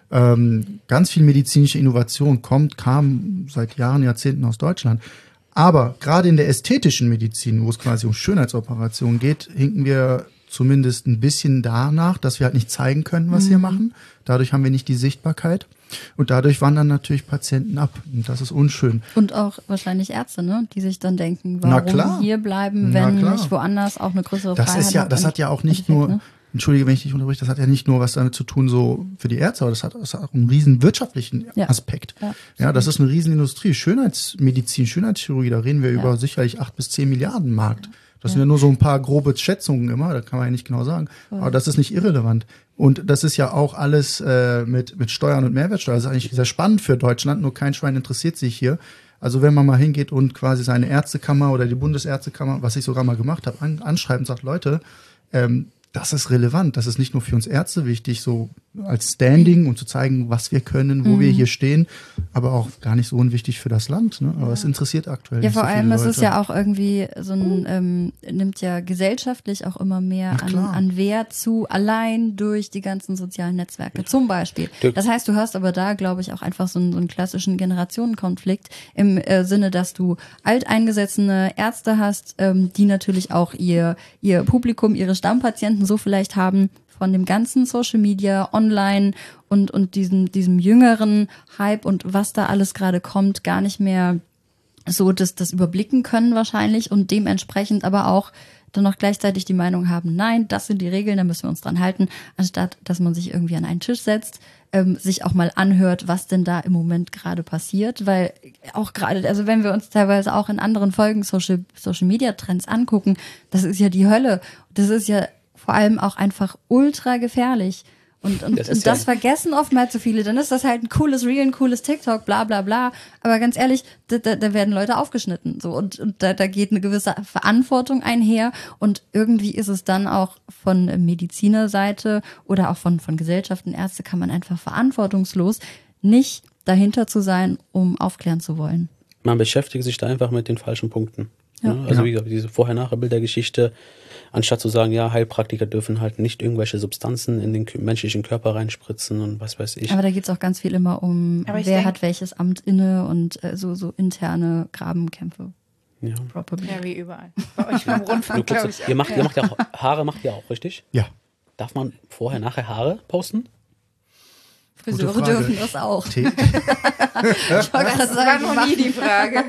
Ähm, ganz viel medizinische Innovation kommt, kam seit Jahren, Jahrzehnten aus Deutschland. Aber gerade in der ästhetischen Medizin, wo es quasi um Schönheitsoperationen geht, hinken wir zumindest ein bisschen danach, dass wir halt nicht zeigen können, was mhm. wir machen. Dadurch haben wir nicht die Sichtbarkeit. Und dadurch wandern natürlich Patienten ab. Und das ist unschön. Und auch wahrscheinlich Ärzte, ne? Die sich dann denken, Na warum klar. hier bleiben, Na wenn klar. nicht woanders auch eine größere Das Freiheit ist ja, hat das im hat ja auch nicht Endeffekt, nur, ne? Entschuldige, wenn ich dich unterbreche, das hat ja nicht nur was damit zu tun, so für die Ärzte, aber das hat, das hat auch einen riesen wirtschaftlichen Ja. Aspekt. Ja. Ja, das ist eine riesen Industrie. Schönheitsmedizin, Schönheitschirurgie, da reden wir Ja. über sicherlich acht bis zehn Milliarden Markt. Das sind ja nur so ein paar grobe Schätzungen immer, da kann man ja nicht genau sagen. Aber das ist nicht irrelevant. Und das ist ja auch alles äh, mit, mit Steuern und Mehrwertsteuer. Das ist eigentlich sehr spannend für Deutschland, nur kein Schwein interessiert sich hier. Also wenn man mal hingeht und quasi seine Ärztekammer oder die Bundesärztekammer, was ich sogar mal gemacht habe, an, anschreibt und sagt, Leute, ähm, das ist relevant. Das ist nicht nur für uns Ärzte wichtig, so als Standing und zu zeigen, was wir können, wo Mhm. wir hier stehen, aber auch gar nicht so unwichtig für das Land. Ne? Aber es interessiert aktuell Ja, nicht vor so viele allem ist Leute. es ja auch irgendwie so ein, ähm, nimmt ja gesellschaftlich auch immer mehr Na an, klar. an Wert zu, allein durch die ganzen sozialen Netzwerke zum Beispiel. Dirk. Das heißt, du hast aber da, glaube ich, auch einfach so einen, so einen klassischen Generationenkonflikt im äh, Sinne, dass du alteingesessene Ärzte hast, ähm, die natürlich auch ihr, ihr Publikum, ihre Stammpatienten so vielleicht haben, von dem ganzen Social Media, online und, und diesem, diesem jüngeren Hype und was da alles gerade kommt, gar nicht mehr so das, das überblicken können wahrscheinlich und dementsprechend aber auch dann noch gleichzeitig die Meinung haben, nein, das sind die Regeln, da müssen wir uns dran halten, anstatt dass man sich irgendwie an einen Tisch setzt, ähm, sich auch mal anhört, was denn da im Moment gerade passiert, weil auch gerade, also wenn wir uns teilweise auch in anderen Folgen Social, Social Media Trends angucken, das ist ja die Hölle, das ist ja vor allem auch einfach ultra gefährlich. Und, und, Das das, ist und das ja- vergessen oftmals so viele. Dann ist das halt ein cooles Reel, ein cooles TikTok, bla bla bla. Aber ganz ehrlich, da, da, da werden Leute aufgeschnitten. So. Und, und da, da geht eine gewisse Verantwortung einher. Und irgendwie ist es dann auch von Medizinerseite oder auch von, von Gesellschaften, Ärzte, kann man einfach verantwortungslos nicht dahinter zu sein, um aufklären zu wollen. Man beschäftigt sich da einfach mit den falschen Punkten. Ja. Ja. Also Ja. wie gesagt, diese Vorher-Nachher-Bildergeschichte, anstatt zu sagen, ja, Heilpraktiker dürfen halt nicht irgendwelche Substanzen in den kü- menschlichen Körper reinspritzen und was weiß ich. Aber da geht's auch ganz viel immer um, Aber ich wer denk- hat welches Amt inne und äh, so, so interne Grabenkämpfe. Ja. Probably. Ja, wie überall. Bei euch beim Du Rundfunk, glaube guckst, ich. ihr macht, ihr macht ja auch, Haare macht ihr auch, richtig? Ja. Darf man vorher, nachher Haare posten? Friseure Frage. dürfen das auch. The Ich wollte gerade Das war sagen, noch nie die Frage.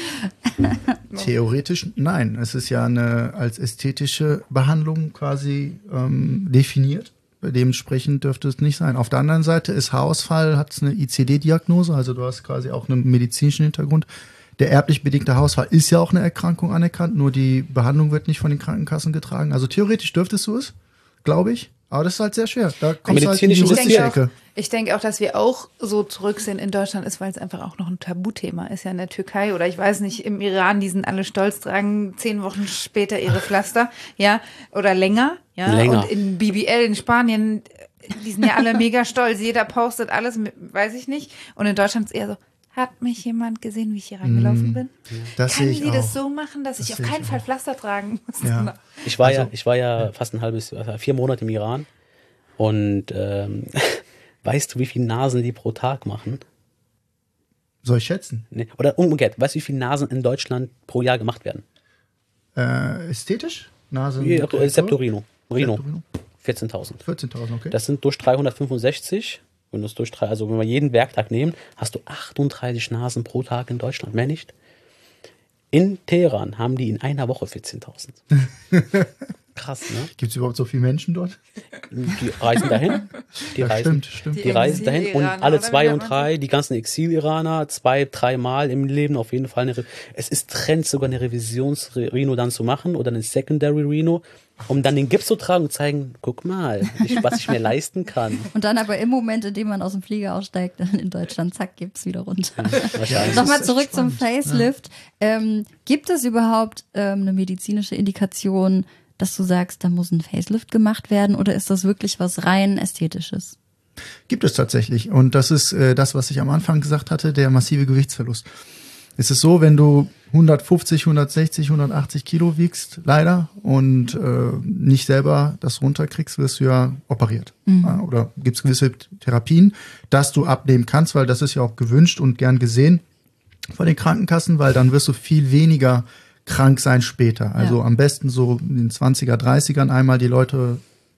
Theoretisch nein. Es ist ja eine als ästhetische Behandlung quasi ähm, definiert. Dementsprechend dürfte es nicht sein. Auf der anderen Seite ist Haarausfall, hat es eine I C D-Diagnose, also du hast quasi auch einen medizinischen Hintergrund. Der erblich bedingte Haarausfall ist ja auch eine Erkrankung anerkannt, nur die Behandlung wird nicht von den Krankenkassen getragen. Also theoretisch dürftest du es, glaube ich. Aber das ist halt sehr schwer. Da kommst du halt in die Medizinisch Ich denke, juristische auch, Ecke. ich denke auch, dass wir auch so zurück sind in Deutschland ist, weil es einfach auch noch ein Tabuthema ist. Ja, in der Türkei oder ich weiß nicht, im Iran, die sind alle stolz, tragen zehn Wochen später ihre Pflaster, ja, oder länger, ja. Länger. Und in B B L in Spanien, die sind ja alle mega stolz. Jeder postet alles, mit- weiß ich nicht. Und in Deutschland ist eher so, hat mich jemand gesehen, wie ich hier reingelaufen bin? Das Kann sehe ich sie auch. das so machen, dass Das ich auf sehe ich keinen Fall auch. Pflaster tragen muss? Ja. Ich war Also- ja, ich war ja fast ein halbes, also vier Monate im Iran. Und ähm, weißt du, wie viele Nasen die pro Tag machen? Soll ich schätzen? Nee. Oder umgekehrt, weißt du, wie viele Nasen in Deutschland pro Jahr gemacht werden? Äh, ästhetisch? Nase? Ja, äh, Septorino. Rino. Septorino? vierzehntausend. vierzehntausend, okay. Das sind durch dreihundertfünfundsechzig. Wenn du es durch drei, also wenn wir jeden Werktag nehmen, hast du achtunddreißig Nasen pro Tag in Deutschland, mehr nicht. In Teheran haben die in einer Woche vierzehntausend. Krass, ne? Gibt es überhaupt so viele Menschen dort? Die reisen dahin. Die Ja, reisen, stimmt, stimmt. Die reisen dahin und Exil-Iraner, alle oder zwei wie und nennt man drei, die ganzen Exil-Iraner, zwei, dreimal im Leben auf jeden Fall. Eine Re es ist Trend, sogar eine Revisions-Reno dann zu machen oder eine Secondary Reno, um dann den Gips zu tragen und zeigen, guck mal, ich, was ich mir leisten kann. Und dann aber im Moment, in dem man aus dem Flieger aussteigt, dann in Deutschland, zack, gibt's wieder runter. Wahrscheinlich. Nochmal ist zurück echt zum spannend, Facelift. Ähm, gibt es überhaupt ähm, eine medizinische Indikation, dass du sagst, da muss ein Facelift gemacht werden, oder ist das wirklich was rein Ästhetisches? Gibt es tatsächlich. Und das ist äh, das, was ich am Anfang gesagt hatte, der massive Gewichtsverlust. Es ist so, wenn du hundertfünfzig, hundertsechzig, hundertachtzig Kilo wiegst, leider, und äh, nicht selber das runterkriegst, wirst du ja operiert. Mhm. Ja, oder gibt es gewisse Therapien, dass du abnehmen kannst, weil das ist ja auch gewünscht und gern gesehen von den Krankenkassen, weil dann wirst du viel weniger krank sein später. Also Ja. am besten so in den zwanziger, dreißigern einmal die Leute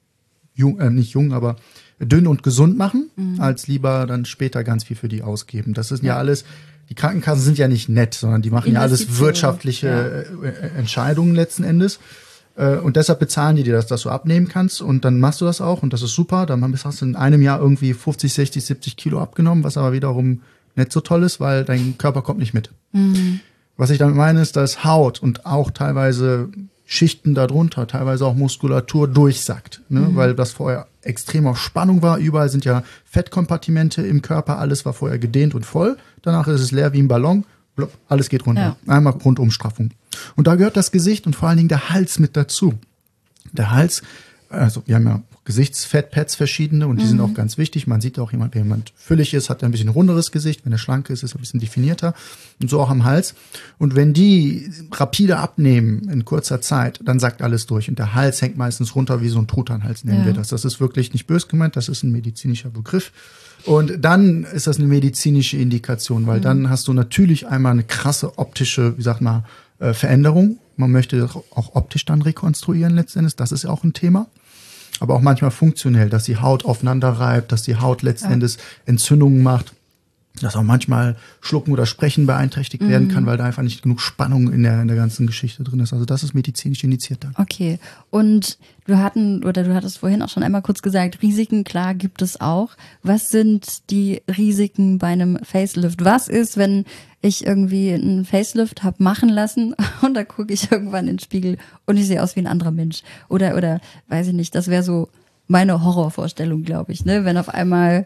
jung, äh, nicht jung, aber dünn und gesund machen, Mhm. als lieber dann später ganz viel für die ausgeben. Das ist ja, alles, die Krankenkassen sind ja nicht nett, sondern die machen ja alles Investitionen, wirtschaftliche ja. äh, äh, Entscheidungen letzten Endes. Äh, und deshalb bezahlen die dir das, dass du abnehmen kannst, und dann machst du das auch, und das ist super. Dann hast du in einem Jahr irgendwie fünfzig, sechzig, siebzig Kilo abgenommen, was aber wiederum nicht so toll ist, weil dein Körper kommt nicht mit. Mhm. Was ich damit meine, ist, dass Haut und auch teilweise Schichten darunter, teilweise auch Muskulatur durchsackt, ne? Mhm. Weil das vorher extrem auf Spannung war. Überall sind ja Fettkompartimente im Körper, alles war vorher gedehnt und voll. Danach ist es leer wie ein Ballon, blop, alles geht runter. Einmal Rundumstraffung. Und da gehört das Gesicht und vor allen Dingen der Hals mit dazu. Der Hals, also wir haben ja Gesichtsfettpads verschiedene, und die sind auch ganz wichtig. Man sieht auch, jemand, wenn jemand füllig ist, hat er ein bisschen runderes Gesicht. Wenn er schlank ist, ist er ein bisschen definierter. Und so auch am Hals. Und wenn die rapide abnehmen in kurzer Zeit, dann sackt alles durch. Und der Hals hängt meistens runter wie so ein Truthahnhals, nennen Ja. wir das. Das ist wirklich nicht böse gemeint, das ist ein medizinischer Begriff. Und dann ist das eine medizinische Indikation, weil dann hast du natürlich einmal eine krasse optische, wie sagt man, äh, Veränderung. Man möchte das auch optisch dann rekonstruieren letztendlich. Das ist ja auch ein Thema. Aber auch manchmal funktionell, dass die Haut aufeinander reibt, dass die Haut letzten Ja. Endes Entzündungen macht, dass auch manchmal Schlucken oder Sprechen beeinträchtigt werden kann, weil da einfach nicht genug Spannung in der, in der ganzen Geschichte drin ist. Also das ist medizinisch indiziert dann. Okay. Und du hatten, oder du hattest vorhin auch schon einmal kurz gesagt, Risiken, klar, gibt es auch. Was sind die Risiken bei einem Facelift? Was ist, wenn ich irgendwie einen Facelift hab machen lassen und da gucke ich irgendwann in den Spiegel und ich sehe aus wie ein anderer Mensch? Oder, oder, weiß ich nicht, das wäre so meine Horrorvorstellung, glaube ich, ne? Wenn auf einmal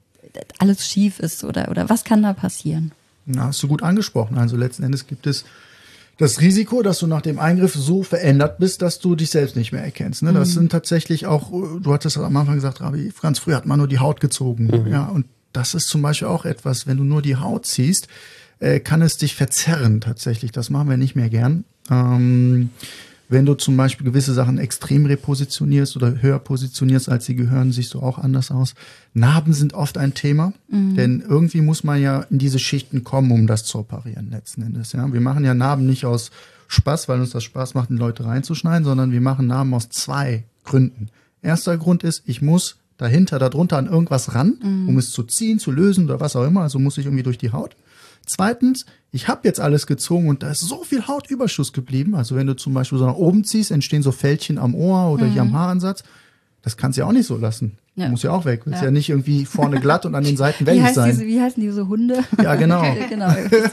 alles schief ist, oder, oder was kann da passieren? Na, hast du gut angesprochen. Also letzten Endes gibt es das Risiko, dass du nach dem Eingriff so verändert bist, dass du dich selbst nicht mehr erkennst. Ne? Das sind tatsächlich auch, du hattest am Anfang gesagt, Rabi, ganz früh hat man nur die Haut gezogen. Mhm. Ja, und das ist zum Beispiel auch etwas, wenn du nur die Haut ziehst, äh, kann es dich verzerren tatsächlich. Das machen wir nicht mehr gern. Ähm, wenn du zum Beispiel gewisse Sachen extrem repositionierst oder höher positionierst, als sie gehören, siehst du auch anders aus. Narben sind oft ein Thema, denn irgendwie muss man ja in diese Schichten kommen, um das zu operieren letzten Endes. Ja, wir machen ja Narben nicht aus Spaß, weil uns das Spaß macht, in Leute reinzuschneiden, sondern wir machen Narben aus zwei Gründen. Erster Grund ist, ich muss dahinter, darunter an irgendwas ran, um es zu ziehen, zu lösen oder was auch immer. Also muss ich irgendwie durch die Haut. Zweitens, ich habe jetzt alles gezogen und da ist so viel Hautüberschuss geblieben. Also wenn du zum Beispiel so nach oben ziehst, entstehen so Fältchen am Ohr oder hier am Haaransatz. Das kannst du ja auch nicht so lassen. Ja. Muss ja auch weg. Ist Ja. ja nicht irgendwie vorne glatt und an den Seiten Wie, wellig heißt sein. diese, wie heißen diese Hunde? Ja, genau. genau.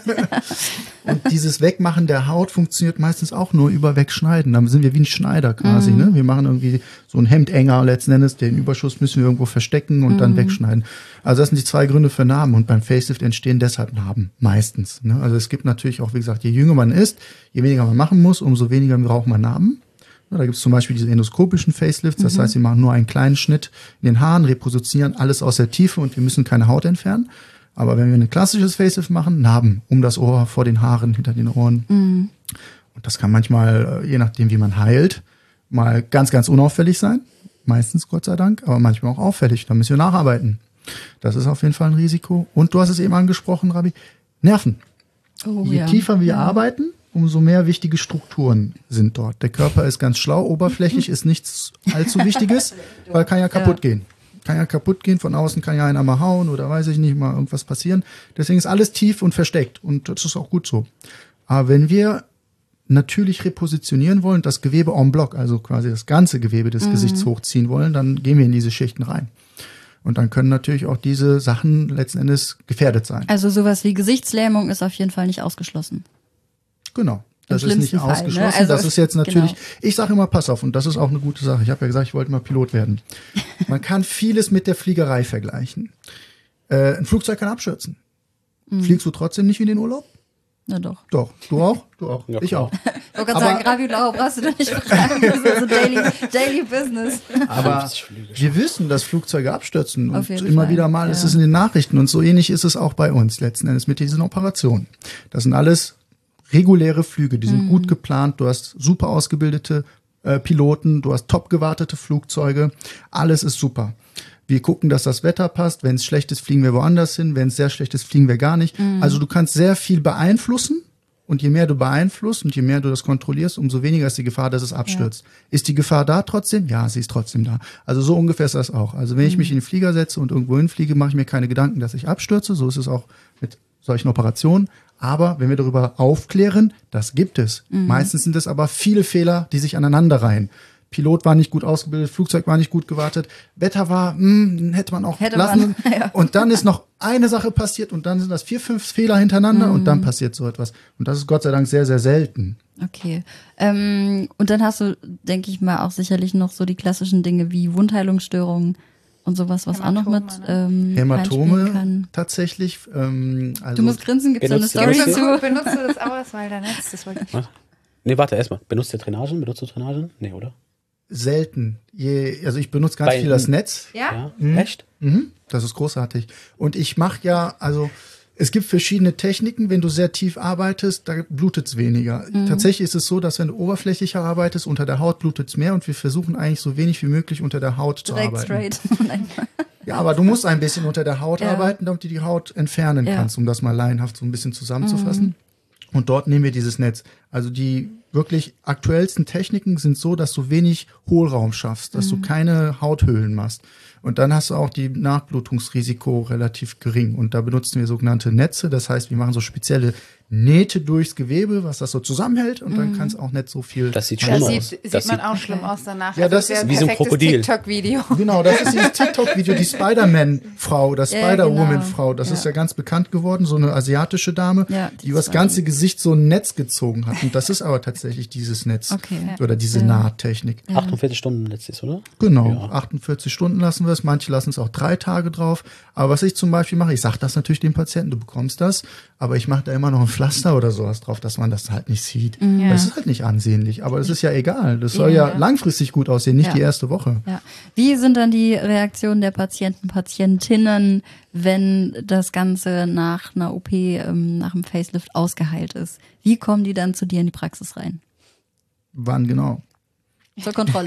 Und dieses Wegmachen der Haut funktioniert meistens auch nur über Wegschneiden. Dann sind wir wie ein Schneider quasi. Mhm. Ne? Wir machen irgendwie so ein Hemd enger letzten Endes. Den Überschuss müssen wir irgendwo verstecken und Mhm. dann wegschneiden. Also das sind die zwei Gründe für Narben. Und beim Facelift entstehen deshalb Narben meistens. Ne? Also es gibt natürlich auch, wie gesagt, je jünger man ist, je weniger man machen muss, umso weniger braucht man Narben. Ja, da gibt es zum Beispiel diese endoskopischen Facelifts. Das heißt, wir machen nur einen kleinen Schnitt in den Haaren, repositionieren alles aus der Tiefe und wir müssen keine Haut entfernen. Aber wenn wir ein klassisches Facelift machen, Narben um das Ohr, vor den Haaren, hinter den Ohren. Mhm. Und das kann manchmal, äh, je nachdem wie man heilt, mal ganz, ganz unauffällig sein. Meistens, Gott sei Dank, aber manchmal auch auffällig. Da müssen wir nacharbeiten. Das ist auf jeden Fall ein Risiko. Und du hast es eben angesprochen, Rabi, Nerven. Oh, Je ja. tiefer wir ja. arbeiten, umso mehr wichtige Strukturen sind dort. Der Körper ist ganz schlau, oberflächlich ist nichts allzu Wichtiges, weil kann ja kaputt Ja. gehen. Kann ja kaputt gehen, von außen kann ja einer mal hauen oder weiß ich nicht, mal irgendwas passieren. Deswegen ist alles tief und versteckt und das ist auch gut so. Aber wenn wir natürlich repositionieren wollen, das Gewebe en bloc, also quasi das ganze Gewebe des mhm. Gesichts hochziehen wollen, dann gehen wir in diese Schichten rein. Und dann können natürlich auch diese Sachen letzten Endes gefährdet sein. Also sowas wie Gesichtslähmung ist auf jeden Fall nicht ausgeschlossen. Genau. Das ist nicht Fall, ausgeschlossen. Ne? Also das ist jetzt natürlich, genau. Ich sage immer, pass auf, und das ist auch eine gute Sache. Ich habe ja gesagt, ich wollte mal Pilot werden. Man kann vieles mit der Fliegerei vergleichen. Äh, ein Flugzeug kann abstürzen. Mhm. Fliegst du trotzdem nicht wie in den Urlaub? Na doch. Doch. Du auch? Du auch. Ja, ich auch. Ich wollte gerade sagen, Gravilau brauchst du doch nicht fragen. Das ist so Daily, Daily Business. Aber wir wissen, dass Flugzeuge abstürzen. Und immer Fall. wieder mal ja. ist es in den Nachrichten. Und so ähnlich ist es auch bei uns letzten Endes mit diesen Operationen. Das sind alles reguläre Flüge, die sind mhm. gut geplant. Du hast super ausgebildete äh, Piloten, du hast top gewartete Flugzeuge. Alles ist super. Wir gucken, dass das Wetter passt. Wenn es schlecht ist, fliegen wir woanders hin. Wenn es sehr schlecht ist, fliegen wir gar nicht. Mhm. Also du kannst sehr viel beeinflussen. Und je mehr du beeinflusst und je mehr du das kontrollierst, umso weniger ist die Gefahr, dass es abstürzt. Ja. Ist die Gefahr da trotzdem? Ja, sie ist trotzdem da. Also so ungefähr ist das auch. Also wenn mhm. ich mich in den Flieger setze und irgendwo hinfliege, mache ich mir keine Gedanken, dass ich abstürze. So ist es auch mit solchen Operationen. Aber wenn wir darüber aufklären, das gibt es. Mhm. Meistens sind es aber viele Fehler, die sich aneinanderreihen. Pilot war nicht gut ausgebildet, Flugzeug war nicht gut gewartet, Wetter war, mh, hätte man auch hätte lassen. Man, ja. Und dann ist noch eine Sache passiert und dann sind das vier, fünf Fehler hintereinander mhm. und dann passiert so etwas. Und das ist Gott sei Dank sehr, sehr selten. Okay. Ähm, und dann hast du, denke ich mal, auch sicherlich noch so die klassischen Dinge wie Wundheilungsstörungen und sowas, was Hämatome, auch noch mit ähm, Hämatome kann. Tatsächlich. Ähm, also du musst grinsen, gibt es eine Story dazu? dazu? Benutzt du das Auerswalder-Netz? Das wollte ich. Was? Nee, warte, erstmal. Benutzt ihr Drainagen? Benutzt du Drainagen? Nee, oder? Selten. Je, also ich benutze ganz Bei, viel das Netz. Ja? ja? Mhm. Echt? Mhm. Das ist großartig. Und ich mache ja, also es gibt verschiedene Techniken. Wenn du sehr tief arbeitest, da blutet es weniger. Mhm. Tatsächlich ist es so, dass wenn du oberflächlicher arbeitest, unter der Haut blutet es mehr und wir versuchen eigentlich so wenig wie möglich unter der Haut zu Direkt arbeiten. straight. Ja, aber du musst ein bisschen unter der Haut ja. arbeiten, damit du die Haut entfernen ja. kannst, um das mal laienhaft so ein bisschen zusammenzufassen. Mhm. Und dort nehmen wir dieses Netz. Also die wirklich aktuellsten Techniken sind so, dass du wenig Hohlraum schaffst, dass mhm. du keine Hauthöhlen machst. Und dann hast du auch die Nachblutungsrisiko relativ gering. Und da benutzen wir sogenannte Netze. Das heißt, wir machen so spezielle Nähte durchs Gewebe, was das so zusammenhält. Und dann kann es auch nicht so viel. Das sieht Das schlimm sieht, aus. sieht Das man sieht, auch schlimm aus danach. Ja, das also ist wie so ein Krokodil. TikTok-Video. Genau, das ist dieses TikTok-Video, die Spider-Man-Frau oder Ja, Spider-Woman-Frau. Das genau. ist ja ganz bekannt geworden, so eine asiatische Dame, Ja, die die über das zwei. ganze Gesicht so ein Netz gezogen hat. Und das ist aber tatsächlich dieses Netz Okay. oder diese Ja. Nahttechnik. achtundvierzig Stunden letztes, oder? Genau, Ja. achtundvierzig Stunden lassen wir es, manche lassen es auch drei Tage drauf. Aber was ich zum Beispiel mache, ich sage das natürlich dem Patienten, du bekommst das, aber ich mache da immer noch ein Pflaster oder sowas drauf, dass man das halt nicht sieht. Ja. Das ist halt nicht ansehnlich, aber das ist ja egal. Das soll ja, Ja. langfristig gut aussehen, nicht Ja. die erste Woche. Ja. Wie sind dann die Reaktionen der Patienten, Patientinnen, wenn das Ganze nach einer O P, ähm, nach einem Facelift ausgeheilt ist? Wie kommen die dann zu dir in die Praxis rein? Wann genau? Zur Kontrolle.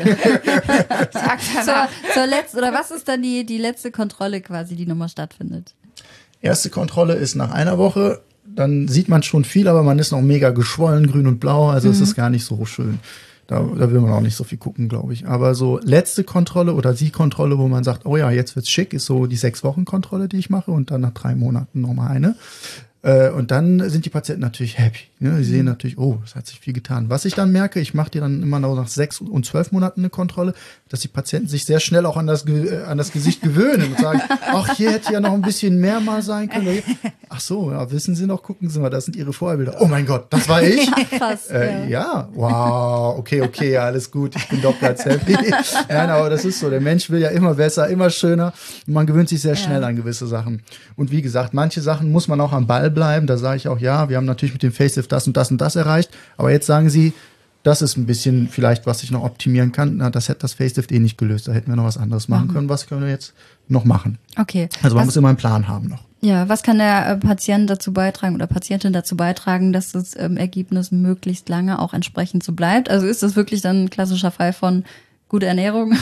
Tag zur, danach. zur letzten, oder was ist dann die, die letzte Kontrolle quasi, die nochmal stattfindet? Erste Kontrolle ist nach einer Woche, dann sieht man schon viel, aber man ist noch mega geschwollen, grün und blau, also es ist gar nicht so schön. Da, da will man auch nicht so viel gucken, glaube ich. Aber so letzte Kontrolle oder die Kontrolle, wo man sagt, oh ja, jetzt wird's schick, ist so die sechs Wochen Kontrolle, die ich mache und dann nach drei Monaten nochmal eine. Äh, und dann sind die Patienten natürlich happy. Ne? Sie sehen natürlich, oh, es hat sich viel getan. Was ich dann merke, ich mache dir dann immer noch nach sechs und zwölf Monaten eine Kontrolle, dass die Patienten sich sehr schnell auch an das, Ge- äh, an das Gesicht gewöhnen und sagen, ach, hier hätte ja noch ein bisschen mehr mal sein können. Ach so, ja, wissen Sie noch, gucken Sie mal, das sind Ihre Vorbilder. Oh mein Gott, das war ich? Krass. Äh, ja, wow, okay, okay, ja, alles gut, ich bin doch ganz happy. Nein, aber das ist so, der Mensch will ja immer besser, immer schöner und man gewöhnt sich sehr schnell an gewisse Sachen. Und wie gesagt, manche Sachen muss man auch am Ball bleiben, da sage ich auch, ja, wir haben natürlich mit dem Facelift das und das und das erreicht, aber jetzt sagen Sie, das ist ein bisschen vielleicht, was ich noch optimieren kann. Na, das hätte das Facelift eh nicht gelöst, da hätten wir noch was anderes machen können. Was können wir jetzt noch machen? Okay. Also man was, muss immer einen Plan haben noch. ja, was kann der äh, Patient dazu beitragen oder Patientin dazu beitragen, dass das ähm, Ergebnis möglichst lange auch entsprechend so bleibt? Also ist das wirklich dann ein klassischer Fall von gute Ernährung,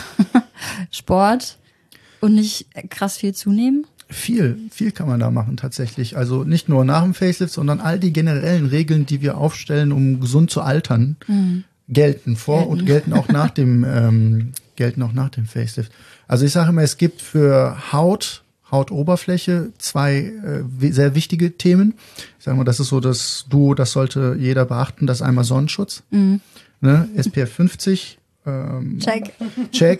Sport und nicht krass viel zunehmen? Viel, viel kann man da machen tatsächlich. Also nicht nur nach dem Facelift, sondern all die generellen Regeln, die wir aufstellen, um gesund zu altern, mhm. gelten vor gelten. und gelten auch nach dem ähm, gelten auch nach dem Facelift. Also ich sage immer, es gibt für Haut Hautoberfläche, zwei äh, sehr wichtige Themen. Ich sage mal, das ist so das Duo, das sollte jeder beachten. Das ist einmal Sonnenschutz, mhm. ne, S P F fünfzig. Ähm, Check. Check.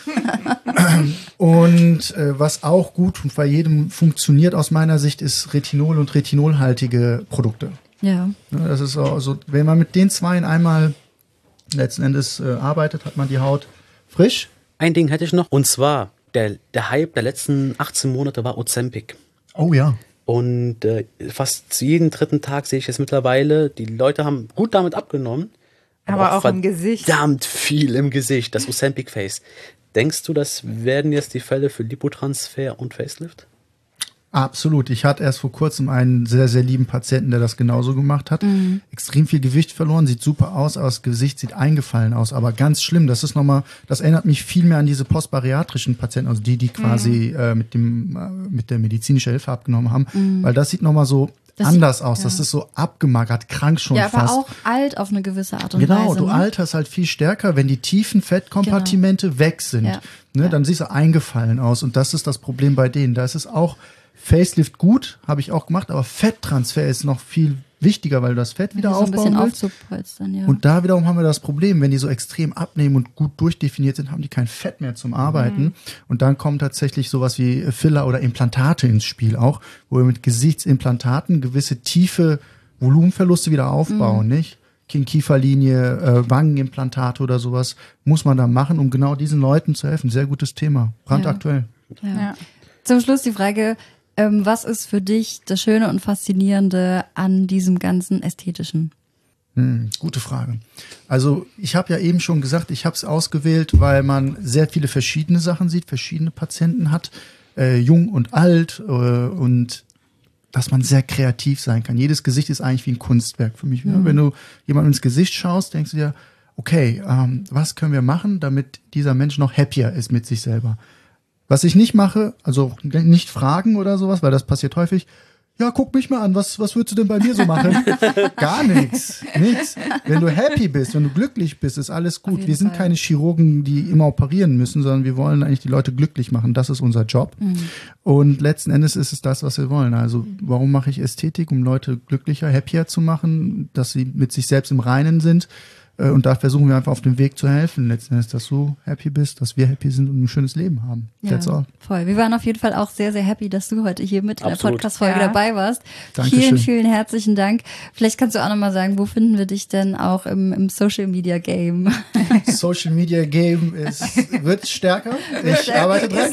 Und äh, was auch gut und bei jedem funktioniert aus meiner Sicht, ist Retinol und retinolhaltige Produkte. Ja. Ne, das ist so, also, wenn man mit den zwei einmal letzten Endes äh, arbeitet, hat man die Haut frisch. Ein Ding hätte ich noch, und zwar der, der Hype der letzten achtzehn Monate war Ozempic. Oh ja. Und äh, fast jeden dritten Tag sehe ich es mittlerweile, die Leute haben gut damit abgenommen. Aber, aber auch im Gesicht. Verdammt viel im Gesicht, das Ozempic Face. Denkst du, das werden jetzt die Fälle für Lipotransfer und Facelift? Absolut. Ich hatte erst vor kurzem einen sehr, sehr lieben Patienten, der das genauso gemacht hat. Mhm. Extrem viel Gewicht verloren, sieht super aus, aber das Gesicht sieht eingefallen aus. Aber ganz schlimm, das ist nochmal, das erinnert mich viel mehr an diese postbariatrischen Patienten, also die, die quasi mhm. äh, mit dem äh, mit der medizinischen Hilfe abgenommen haben. Mhm. Weil das sieht nochmal so das anders sieht, aus. Ja. Das ist so abgemagert, krank schon ja, fast. Ja, aber auch alt auf eine gewisse Art und genau, Weise. Genau, du ne? alterst halt viel stärker, wenn die tiefen Fettkompartimente genau. weg sind. Ja. Ne, ja. Dann siehst du eingefallen aus. Und das ist das Problem bei denen. Da ist es auch Facelift gut, habe ich auch gemacht, aber Fetttransfer ist noch viel wichtiger, weil du das Fett wieder so aufbauen ein willst. Aufzupolstern, ja. Und da wiederum haben wir das Problem, wenn die so extrem abnehmen und gut durchdefiniert sind, haben die kein Fett mehr zum Arbeiten. Mhm. Und dann kommen tatsächlich sowas wie Filler oder Implantate ins Spiel auch, wo wir mit Gesichtsimplantaten gewisse tiefe Volumenverluste wieder aufbauen, mhm. nicht? Kinn-Kieferlinie, äh, Wangenimplantate oder sowas muss man da machen, um genau diesen Leuten zu helfen. Sehr gutes Thema, brandaktuell. Ja. Ja. Ja. Zum Schluss die Frage, Ähm, was ist für dich das Schöne und Faszinierende an diesem ganzen Ästhetischen? Hm, gute Frage. Also ich habe ja eben schon gesagt, ich habe es ausgewählt, weil man sehr viele verschiedene Sachen sieht, verschiedene Patienten hat, äh, jung und alt äh, und dass man sehr kreativ sein kann. Jedes Gesicht ist eigentlich wie ein Kunstwerk für mich. Mhm. Ne? Wenn du jemandem ins Gesicht schaust, denkst du dir, okay, ähm, was können wir machen, damit dieser Mensch noch happier ist mit sich selber? Was ich nicht mache, also nicht fragen oder sowas, weil das passiert häufig. Ja, guck mich mal an, was, was würdest du denn bei mir so machen? Gar nichts, nichts. Wenn du happy bist, wenn du glücklich bist, ist alles gut. Wir sind Fall. keine Chirurgen, die immer operieren müssen, sondern wir wollen eigentlich die Leute glücklich machen. Das ist unser Job. Mhm. Und letzten Endes ist es das, was wir wollen. Also warum mache ich Ästhetik? Um Leute glücklicher, happier zu machen, dass sie mit sich selbst im Reinen sind. Und da versuchen wir einfach auf dem Weg zu helfen, letzten Endes, dass du happy bist, dass wir happy sind und ein schönes Leben haben. Ja, That's all. Voll. Wir waren auf jeden Fall auch sehr, sehr happy, dass du heute hier mit in der Podcast-Folge ja. dabei warst. Dankeschön. Vielen, vielen herzlichen Dank. Vielleicht kannst du auch nochmal sagen, wo finden wir dich denn auch im, im Social-Media-Game? Social-Media-Game ist, wird stärker. Ich arbeite dran.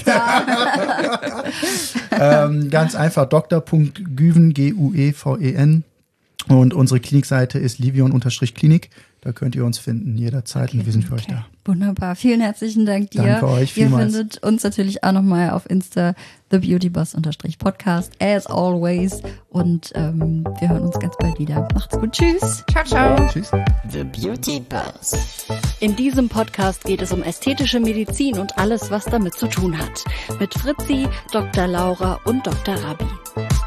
ähm, ganz einfach, doktor punkt güven, G U E V E N. Und unsere Klinikseite ist livion-klinik. Da könnt ihr uns finden jederzeit okay, und wir sind für okay. euch da. Wunderbar. Vielen herzlichen Dank dir. Danke euch vielmals. Ihr findet uns natürlich auch nochmal auf Insta The Beauty Boss Podcast as always. Und ähm, wir hören uns ganz bald wieder. Macht's gut. Tschüss. Ciao, ciao. Tschüss. The Beauty Boss. In diesem Podcast geht es um ästhetische Medizin und alles, was damit zu tun hat. Mit Fritzi, Doktor Laura und Doktor Rabi.